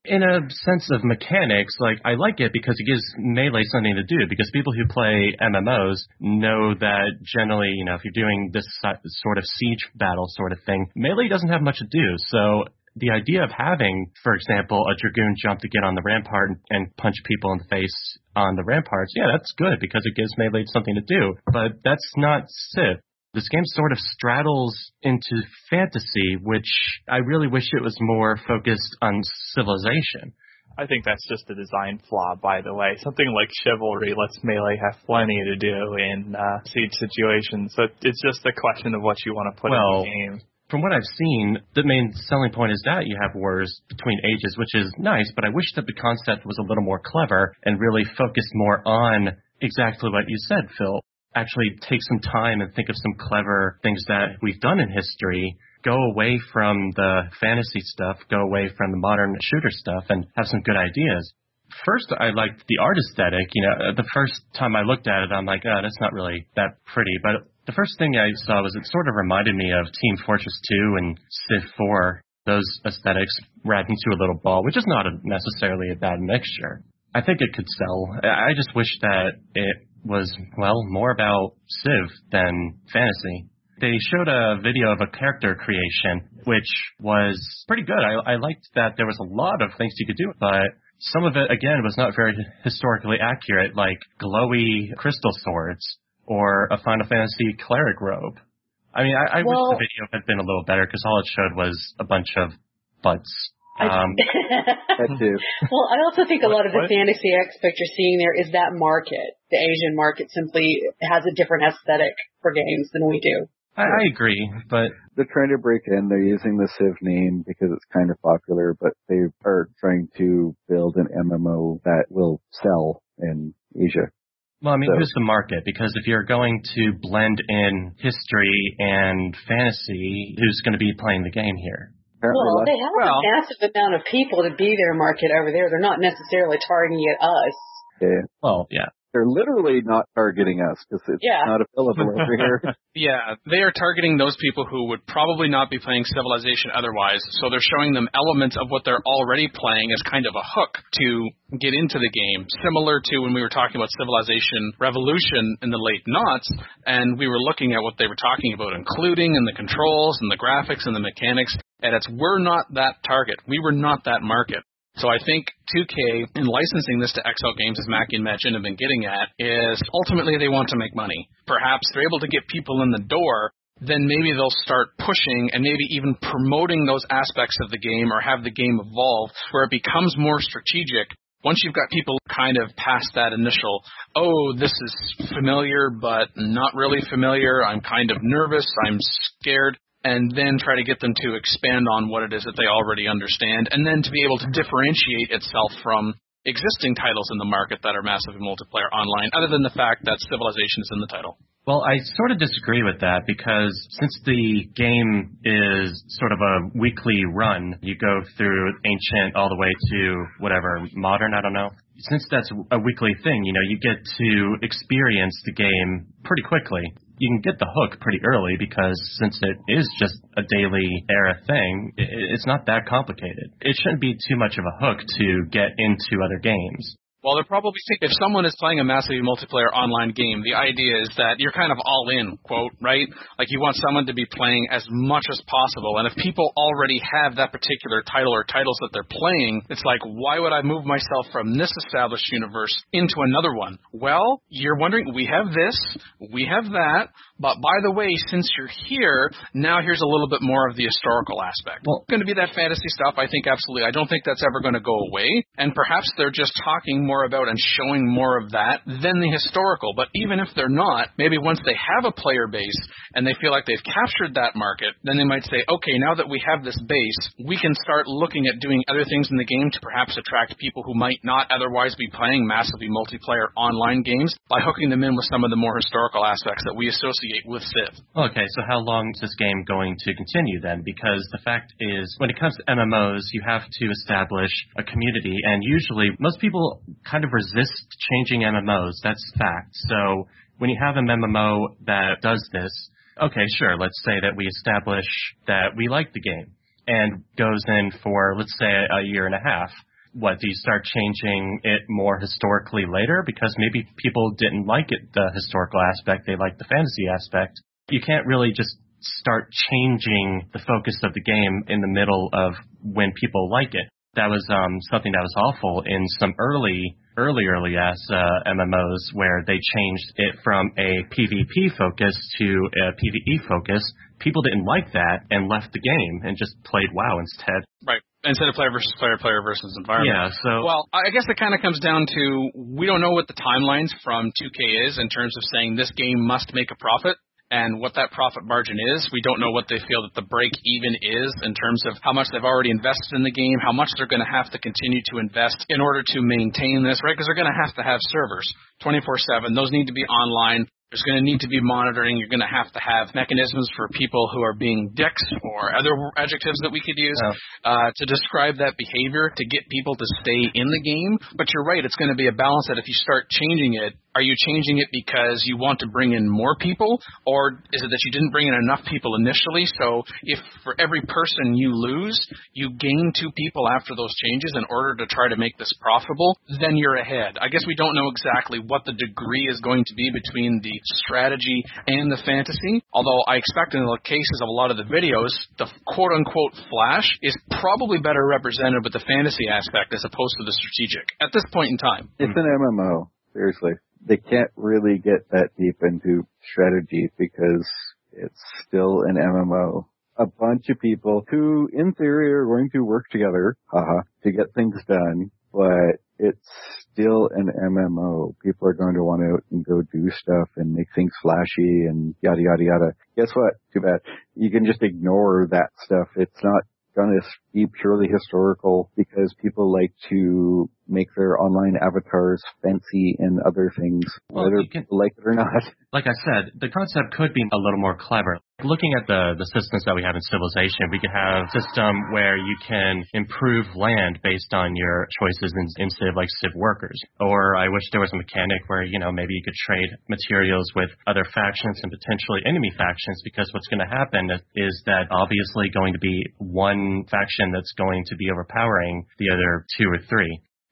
In a sense of mechanics, like, I like it because it gives Melee something to do, because people who play M M Os know that generally, you know, if you're doing this sort of siege battle sort of thing, Melee doesn't have much to do. So the idea of having, for example, a Dragoon jump to get on the rampart and punch people in the face on the ramparts, yeah, that's good because it gives Melee something to do. But that's not Civ. This game sort of straddles into fantasy, which I really wish it was more focused on Civilization. I think that's just a design flaw, by the way. Something like Chivalry lets Melee have plenty to do in uh, siege situations. So it's just a question of what you want to put well, in the game. From what I've seen, the main selling point is that you have wars between ages, which is nice, but I wish that the concept was a little more clever and really focused more on exactly what you said, Phil. Actually take some time and think of some clever things that we've done in history, go away from the fantasy stuff, go away from the modern shooter stuff, and have some good ideas. First, I liked the art aesthetic. You know, the first time I looked at it, I'm like, oh, that's not really that pretty. But the first thing I saw was it sort of reminded me of Team Fortress two and Civ four. Those aesthetics wrapped into a little ball, which is not a, necessarily a bad mixture. I think it could sell. I just wish that it was, well, more about Civ than fantasy. They showed a video of a character creation, which was pretty good. I, I liked that there was a lot of things you could do, but some of it, again, was not very historically accurate, like glowy crystal swords or a Final Fantasy cleric robe. I mean, I, I well, wish the video had been a little better because all it showed was a bunch of butts. Um, that too. Well, I also think a lot of the what? fantasy aspect you're seeing there is that market. The Asian market simply has a different aesthetic for games than we do. I, I agree, but they're trying to break in. They're using the Civ name because it's kind of popular, but they are trying to build an M M O that will sell in Asia. Well, I mean, so. Who's the market? Because if you're going to blend in history and fantasy, who's going to be playing the game here? Apparently well, less, they have well, a massive amount of people to be their market over there. They're not necessarily targeting at us. Yeah. Well, yeah. They're literally not targeting us because it's yeah. not available over here. Yeah, they are targeting those people who would probably not be playing Civilization otherwise, so they're showing them elements of what they're already playing as kind of a hook to get into the game, similar to when we were talking about Civilization Revolution in the late noughts, and we were looking at what they were talking about, including and the controls and the graphics and the mechanics, and it's we're not that target. We were not that market. So I think two K, in licensing this to X L Games, as Mackie and Matt have been getting at, is ultimately they want to make money. Perhaps they're able to get people in the door, then maybe they'll start pushing and maybe even promoting those aspects of the game or have the game evolve where it becomes more strategic. Once you've got people kind of past that initial, oh, this is familiar but not really familiar, I'm kind of nervous, I'm scared, and then try to get them to expand on what it is that they already understand, and then to be able to differentiate itself from existing titles in the market that are massively multiplayer online, other than the fact that Civilization is in the title. Well, I sort of disagree with that because since the game is sort of a weekly run, you go through ancient all the way to whatever, modern, I don't know. Since that's a weekly thing, you know, you get to experience the game pretty quickly. You can get the hook pretty early because since it is just a daily era thing, it's not that complicated. It shouldn't be too much of a hook to get into other games. Well, they're probably if someone is playing a massively multiplayer online game, the idea is that you're kind of all in, quote, right? Like you want someone to be playing as much as possible. And if people already have that particular title or titles that they're playing, it's like, why would I move myself from this established universe into another one? Well, you're wondering, we have this, we have that, but by the way, since you're here, now here's a little bit more of the historical aspect. Well, it's going to be that fantasy stuff, I think, absolutely. I don't think that's ever going to go away. And perhaps they're just talking more about and showing more of that than the historical. But even if they're not, maybe once they have a player base and they feel like they've captured that market, then they might say, okay, now that we have this base, we can start looking at doing other things in the game to perhaps attract people who might not otherwise be playing massively multiplayer online games by hooking them in with some of the more historical aspects that we associate with Civ. Okay, so how long is this game going to continue then? Because the fact is, when it comes to M M Os, you have to establish a community, and usually most people kind of resist changing M M Os. That's fact. So when you have an M M O that does this, okay, sure, let's say that we establish that we like the game and goes in for, let's say, a year and a half. What, do you start changing it more historically later? Because maybe people didn't like it, the historical aspect, they liked the fantasy aspect. You can't really just start changing the focus of the game in the middle of when people like it. That was um, something that was awful in some early, early, early ass uh, M M Os where they changed it from a PvP focus to a PvE focus. People didn't like that and left the game and just played WoW instead. Right. Instead of player versus player, player versus environment. Yeah, so... Well, I guess it kind of comes down to, we don't know what the timelines from two K is in terms of saying this game must make a profit. And what that profit margin is. We don't know what they feel that the break even is in terms of how much they've already invested in the game, how much they're going to have to continue to invest in order to maintain this, right? Because they're going to have to have servers twenty-four seven. Those need to be online. There's going to need to be monitoring. You're going to have to have mechanisms for people who are being dicks or other adjectives that we could use oh. uh, to describe that behavior to get people to stay in the game. But you're right. It's going to be a balance that if you start changing it, are you changing it because you want to bring in more people, or is it that you didn't bring in enough people initially? So if for every person you lose, you gain two people after those changes in order to try to make this profitable, then you're ahead. I guess we don't know exactly what the degree is going to be between the strategy and the fantasy, although I expect in the cases of a lot of the videos, the quote-unquote flash is probably better represented with the fantasy aspect as opposed to the strategic at this point in time. It's an M M O, seriously. They can't really get that deep into strategy because it's still an M M O. A bunch of people who, in theory, are going to work together, haha, to get things done, but it's still an M M O. People are going to want to out and go do stuff and make things flashy and yada, yada, yada. Guess what? Too bad. You can just ignore that stuff. It's not going to be purely historical because people like to make their online avatars fancy and other things, well, whether can, people like it or not. Like I said, the concept could be a little more clever. Looking at the, the systems that we have in Civilization, we could have a system where you can improve land based on your choices in, in Civ, like Civ workers. Or I wish there was a mechanic where, you know, maybe you could trade materials with other factions and potentially enemy factions, because what's going to happen is that obviously going to be one faction that's going to be overpowering the other two or three.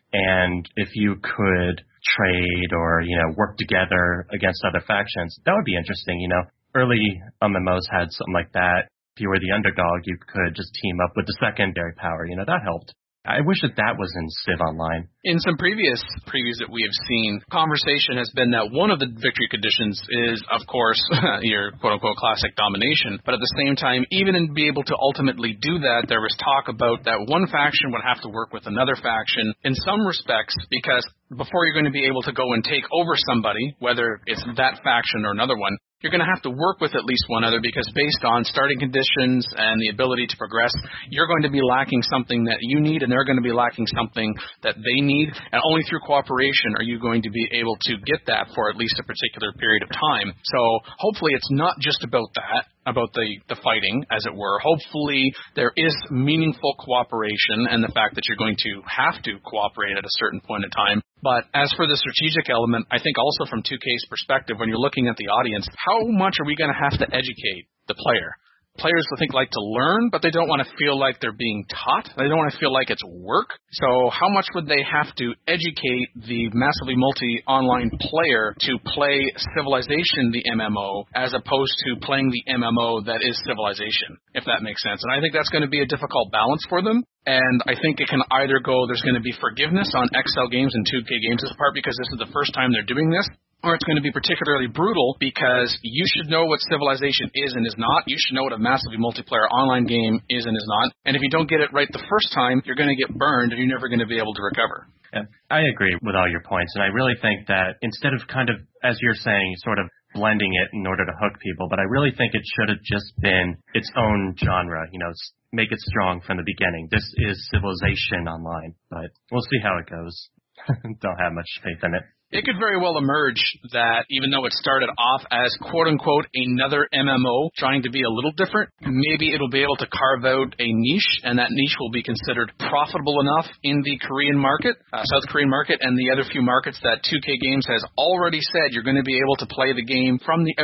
And if you could trade or, you know, work together against other factions, that would be interesting, you know. Early M M Os had something like that. If you were the underdog, you could just team up with the secondary power. You know, that helped. I wish that that was in Civ Online. In some previous previews that we have seen, conversation has been that one of the victory conditions is, of course, your quote-unquote classic domination. But at the same time, even in be able to ultimately do that, there was talk about that one faction would have to work with another faction in some respects, because before you're going to be able to go and take over somebody, whether it's that faction or another one, you're going to have to work with at least one other, because based on starting conditions and the ability to progress, you're going to be lacking something that you need, and they're going to be lacking something that they need. And only through cooperation are you going to be able to get that for at least a particular period of time. So hopefully it's not just about that, about the, the fighting, as it were. Hopefully there is meaningful cooperation and the fact that you're going to have to cooperate at a certain point in time. But as for the strategic element, I think also from two K's perspective, when you're looking at the audience, how much are we going to have to educate the player? Players, I think, like to learn, but they don't want to feel like they're being taught. They don't want to feel like it's work. So how much would they have to educate the massively multi-online player to play Civilization, the M M O, as opposed to playing the M M O that is Civilization, if that makes sense? And I think that's going to be a difficult balance for them. And I think it can either go, there's going to be forgiveness on X L Games and two K Games' part because this is the first time they're doing this, or it's going to be particularly brutal because you should know what Civilization is and is not. You should know what a massively multiplayer online game is and is not. And if you don't get it right the first time, you're going to get burned and you're never going to be able to recover. Yeah, I agree with all your points. And I really think that instead of kind of, as you're saying, sort of blending it in order to hook people, but I really think it should have just been its own genre, you know, make it strong from the beginning. This is Civilization Online, but we'll see how it goes. Don't have much faith in it. It could very well emerge that even though it started off as quote-unquote another M M O trying to be a little different, maybe it'll be able to carve out a niche, and that niche will be considered profitable enough in the Korean market, uh, South Korean market, and the other few markets that two K Games has already said you're going to be able to play the game from the outset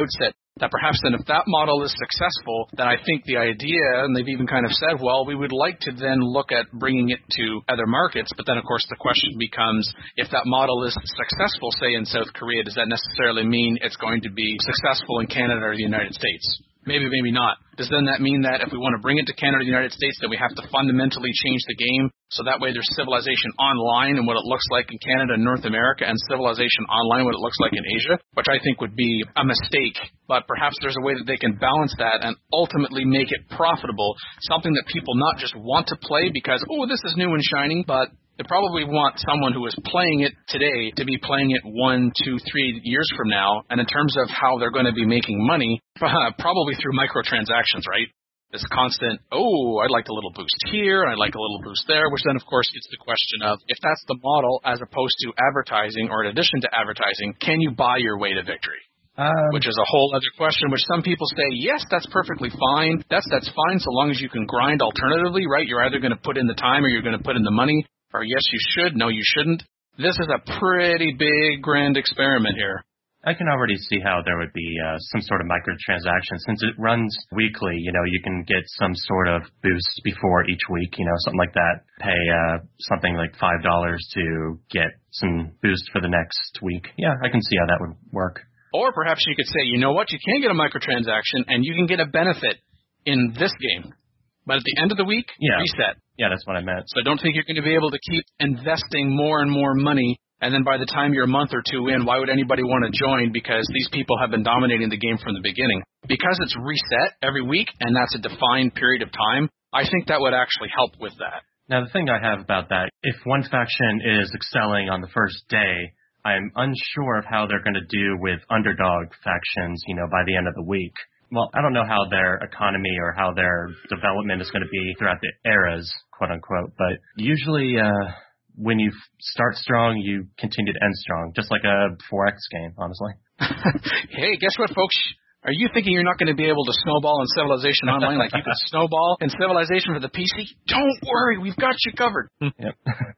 That perhaps then if that model is successful, then I think the idea, and they've even kind of said, well, we would like to then look at bringing it to other markets. But then, of course, the question becomes, if that model is successful, say in South Korea, does that necessarily mean it's going to be successful in Canada or the United States? Maybe, maybe not. Does then that mean that if we want to bring it to Canada or the United States, that we have to fundamentally change the game so that way there's Civilization Online and what it looks like in Canada and North America and Civilization Online what it looks like in Asia, which I think would be a mistake. But perhaps there's a way that they can balance that and ultimately make it profitable, something that people not just want to play because, oh, this is new and shiny, but they probably want someone who is playing it today to be playing it one, two, three years from now. And in terms of how they're going to be making money, probably through microtransactions, right? This constant, oh, I'd like a little boost here, and I'd like a little boost there, which then, of course, gets the question of, if that's the model as opposed to advertising or in addition to advertising, can you buy your way to victory? Um, which is a whole other question, which some people say, yes, that's perfectly fine. That's that's fine so long as you can grind alternatively, right? You're either going to put in the time or you're going to put in the money. Or yes, you should, no, you shouldn't. This is a pretty big, grand experiment here. I can already see how there would be uh, some sort of microtransaction. Since it runs weekly, you know, you can get some sort of boost before each week, you know, something like that. Pay uh, something like five dollars to get some boost for the next week. Yeah, I can see how that would work. Or perhaps you could say, you know what, you can get a microtransaction and you can get a benefit in this game. But at the end of the week, yeah. reset. Yeah, that's what I meant. So I don't think you're going to be able to keep investing more and more money, and then by the time you're a month or two in, why would anybody want to join? Because these people have been dominating the game from the beginning. Because it's reset every week, and that's a defined period of time, I think that would actually help with that. Now, the thing I have about that, if one faction is excelling on the first day, I'm unsure of how they're going to do with underdog factions, you know, by the end of the week. Well, I don't know how their economy or how their development is going to be throughout the eras, quote unquote, but usually uh, when you start strong, you continue to end strong, just like a four X game, honestly. Hey, guess what, folks? Are you thinking you're not going to be able to snowball in Civilization Online like you could snowball in Civilization for the P C? Don't worry, we've got you covered. Yep.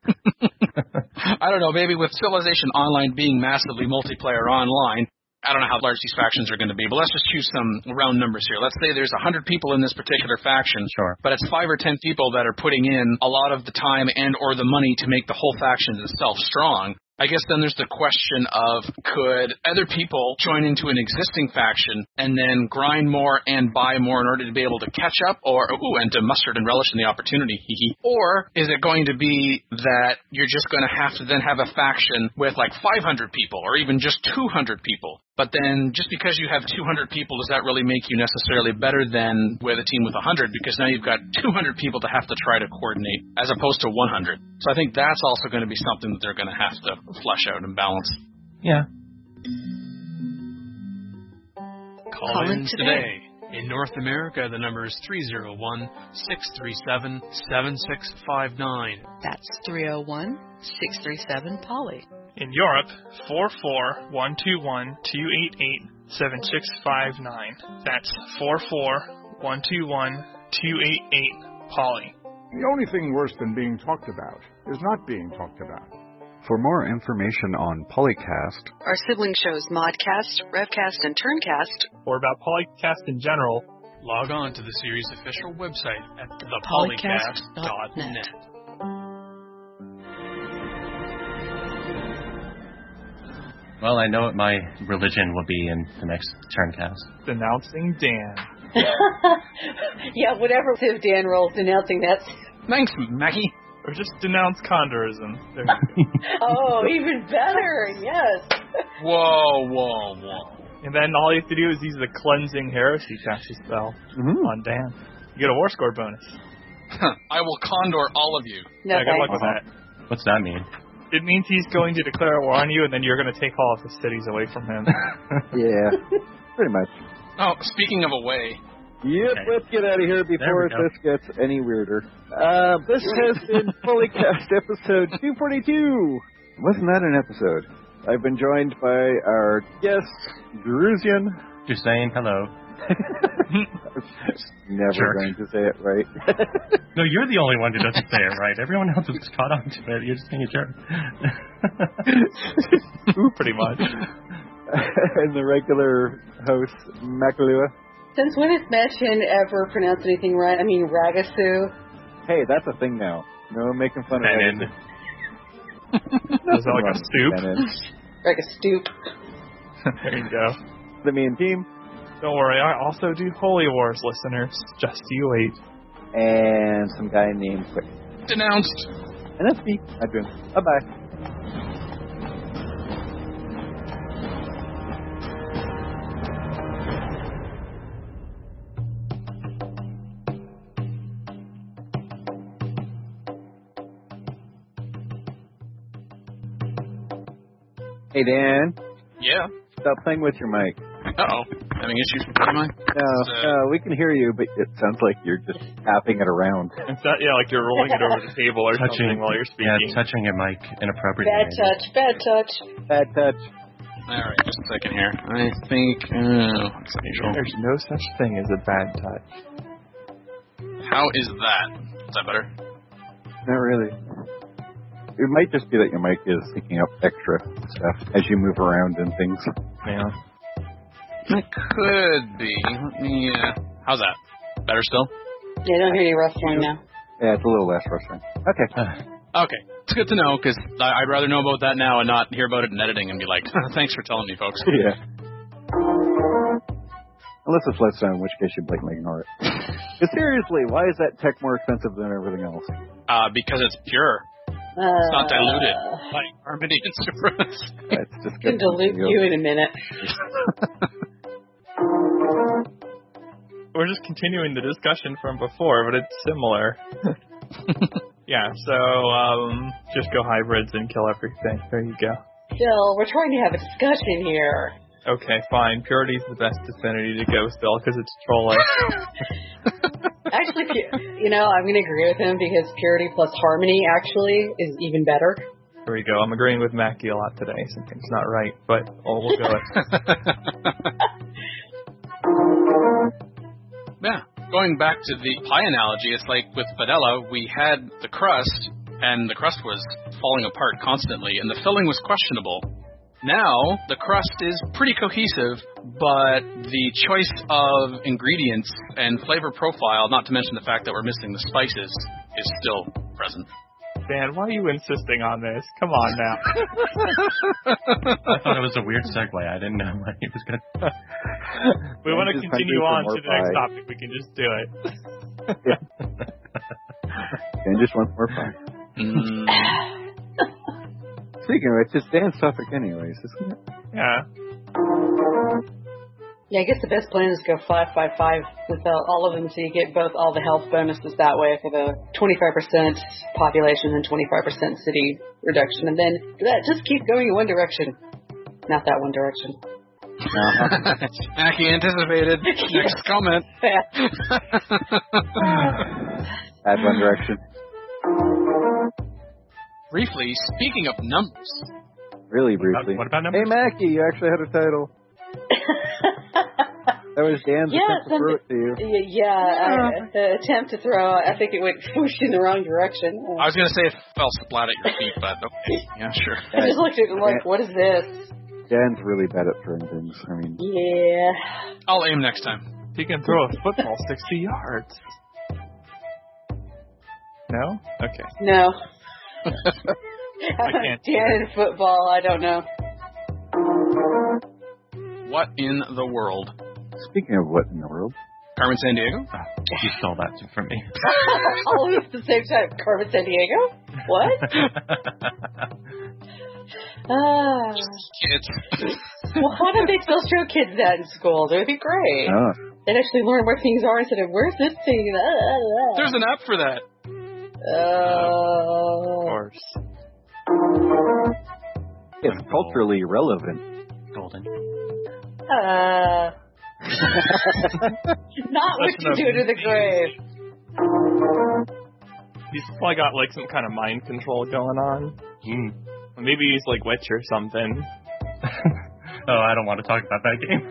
I don't know, maybe with Civilization Online being massively multiplayer online, I don't know how large these factions are going to be, but let's just choose some round numbers here. Let's say there's one hundred people in this particular faction, sure. But it's five or ten people that are putting in a lot of the time and or the money to make the whole faction itself strong. I guess then there's the question of, could other people join into an existing faction and then grind more and buy more in order to be able to catch up, or ooh, and to mustard and relish in the opportunity? Or is it going to be that you're just going to have to then have a faction with like five hundred people or even just two hundred people? But then just because you have two hundred people, does that really make you necessarily better than with a team with one hundred? Because now you've got two hundred people to have to try to coordinate as opposed to one hundred. So I think that's also going to be something that they're going to have to flesh out and balance. Yeah. Call, Call in today. today. In North America, the number is three oh one, six three seven, seven six five nine. That's three oh one, six three seven, Polly. In Europe, four four, one two one, two eight eight, seven six five nine. That's four four, one two one, two eight eight, Polly. The only thing worse than being talked about is not being talked about. For more information on Polycast, our sibling shows Modcast, Revcast, and Turncast, or about Polycast in general, log on to the series' official website at the polycast dot net. Well, I know what my religion will be in the next Turncast. Denouncing Dan. Yeah, whatever Civ Dan rolls, denouncing that. Thanks, Mackie. Or just denounce condorism. Oh, even better, yes. Whoa, whoa, whoa. And then all you have to do is use the cleansing heresy caster spell mm-hmm. on Dan. You get a war score bonus. I will condor all of you. No, yeah, good luck with that. What's that mean? It means he's going to declare war on you, and then you're going to take all of the cities away from him. Yeah, pretty much. Oh, speaking of away. Yep, okay. Let's get out of here before this gets any weirder. Uh, this has been Polycast episode two forty-two. Wasn't that an episode? I've been joined by our guest, Drusian. Just saying hello. Never Jerk. Going to say it right. No, you're the only one who doesn't say it right. Everyone else has caught on to it. You're just being a jerk. Ooh, pretty much. and the regular host, Makalua. Since when has Machin ever pronounced anything right? I mean, Ragasu. Hey, that's a thing now. No making fun Benin. of Is that like a stoop? Like a stoop. There you go. The mean team. Don't worry, I also do Holy Wars, listeners. Just you wait. And some guy named Quick. Denounced. And that's me. I'm doing. Bye-bye. Hey, Dan. Yeah. Stop playing with your mic. Uh-oh. Having issues with mine? No, uh, no, we can hear you, but it sounds like you're just tapping it around. It's not, yeah, like you're rolling it over the table or touching, something while you're speaking. Yeah, touching your mic inappropriately. Bad touch, bad touch. Bad touch. All right, just a second here. I think... Uh, what's unusual? There's no such thing as a bad touch. How is that? Is that better? Not really. It might just be that your mic is picking up extra stuff as you move around and things. Yeah. It could be. Let me, uh, how's that? Better still? Yeah, I don't hear any rustling now. Yeah, it's a little less rustling. Okay. Okay. It's good to know, because I'd rather know about that now and not hear about it in editing and be like, thanks for telling me, folks. Yeah. Unless it's Leadstone, in which case you blatantly ignore it. But seriously, why is that tech more expensive than everything else? Uh, because it's pure. Uh, It's not diluted like Harmony and Supra's. It's just can dilute you in a minute. We're just continuing the discussion from before, but it's similar. Yeah, so um, just go hybrids and kill everything. There you go. Still, we're trying to have a discussion here. Okay, fine. Purity's the best affinity to go still, because it's trolling. Actually, you know, I'm going to agree with him because Purity plus Harmony actually is even better. There we go. I'm agreeing with Mackie a lot today. Something's not right, but oh, we'll go it. Yeah. Going back to the pie analogy, it's like with Padella, we had the crust, and the crust was falling apart constantly, and the filling was questionable. Now, the crust is pretty cohesive, but the choice of ingredients and flavor profile, not to mention the fact that we're missing the spices, is still present. Dan, why are you insisting on this? Come on now. I thought it was a weird segue. I didn't know what he was going to... We want to continue on to the next pie. Topic. We can just do it. Yeah. Dan just wants more pie. Mm. Speaking of which, it's Dan's topic anyways, isn't it? Yeah. Yeah, I guess the best plan is to go five, five, five with uh, all of them, so you get both all the health bonuses that way for the twenty-five percent population and twenty-five percent city reduction, and then that just keep going in one direction, not that one direction. Uh-huh. Mackie anticipated. Next comment. Add one direction. Briefly, speaking of numbers. Really briefly. What about, what about numbers? Hey, Mackie, you actually had a title. That was Dan's yeah, attempt to throw it to you. Yeah, yeah I, the attempt to throw, I think it went whoosh in the wrong direction. I was going to say it fell splat at your feet, but okay. Yeah, sure. I just looked at it and like, what is this? Dan's really bad at throwing things. I mean, yeah. I'll aim next time. He can throw a football sixty yards. No? Okay. No. I can't. Dan in football, I don't know. What in the world? Speaking of what in the world? Carmen Sandiego? Oh, you stole that from me. All at the same time. Carmen Sandiego? What? Ah. Kids. Well, why don't they still show kids that in school? That would be great. Oh. They'd actually learn where things are instead of, where's this thing? Ah, There's an app for that. Oh. Of course. It's culturally relevant. Golden. Uh. Not what you do to the grave. He's probably got like some kind of mind control going on. Mm. Maybe he's like Witch or something. Oh, I don't want to talk about that game.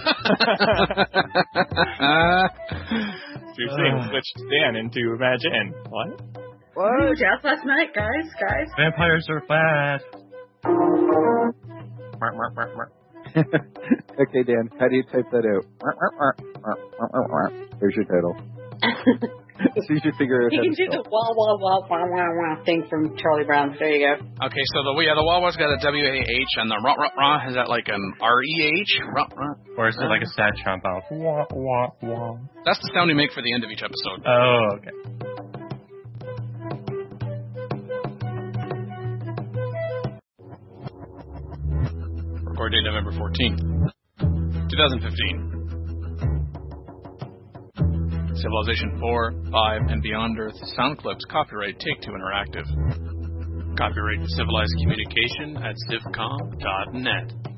So you're saying switched Dan into Imagine. What? What? Just last night, guys, guys. Vampires are fast. Mark, mark, mark, mark. Okay, Dan, how do you type that out? There's your title. So you should figure out You how can to do spell. the wah wah wah wah wah wah thing from Charlie Brown. There you go. Okay, so the yeah the Wawa's got a W A H and the rah rah rah is that like an R E H? Rah rah. Or is it like a sad chomp out? Wah, wah, wah. That's the sound we make for the end of each episode. Oh, okay. Record date November fourteenth, twenty fifteen. Civilization four, five, and Beyond Earth sound clips. Copyright Take-Two Interactive. Copyright Civilized Communication at civcom dot net.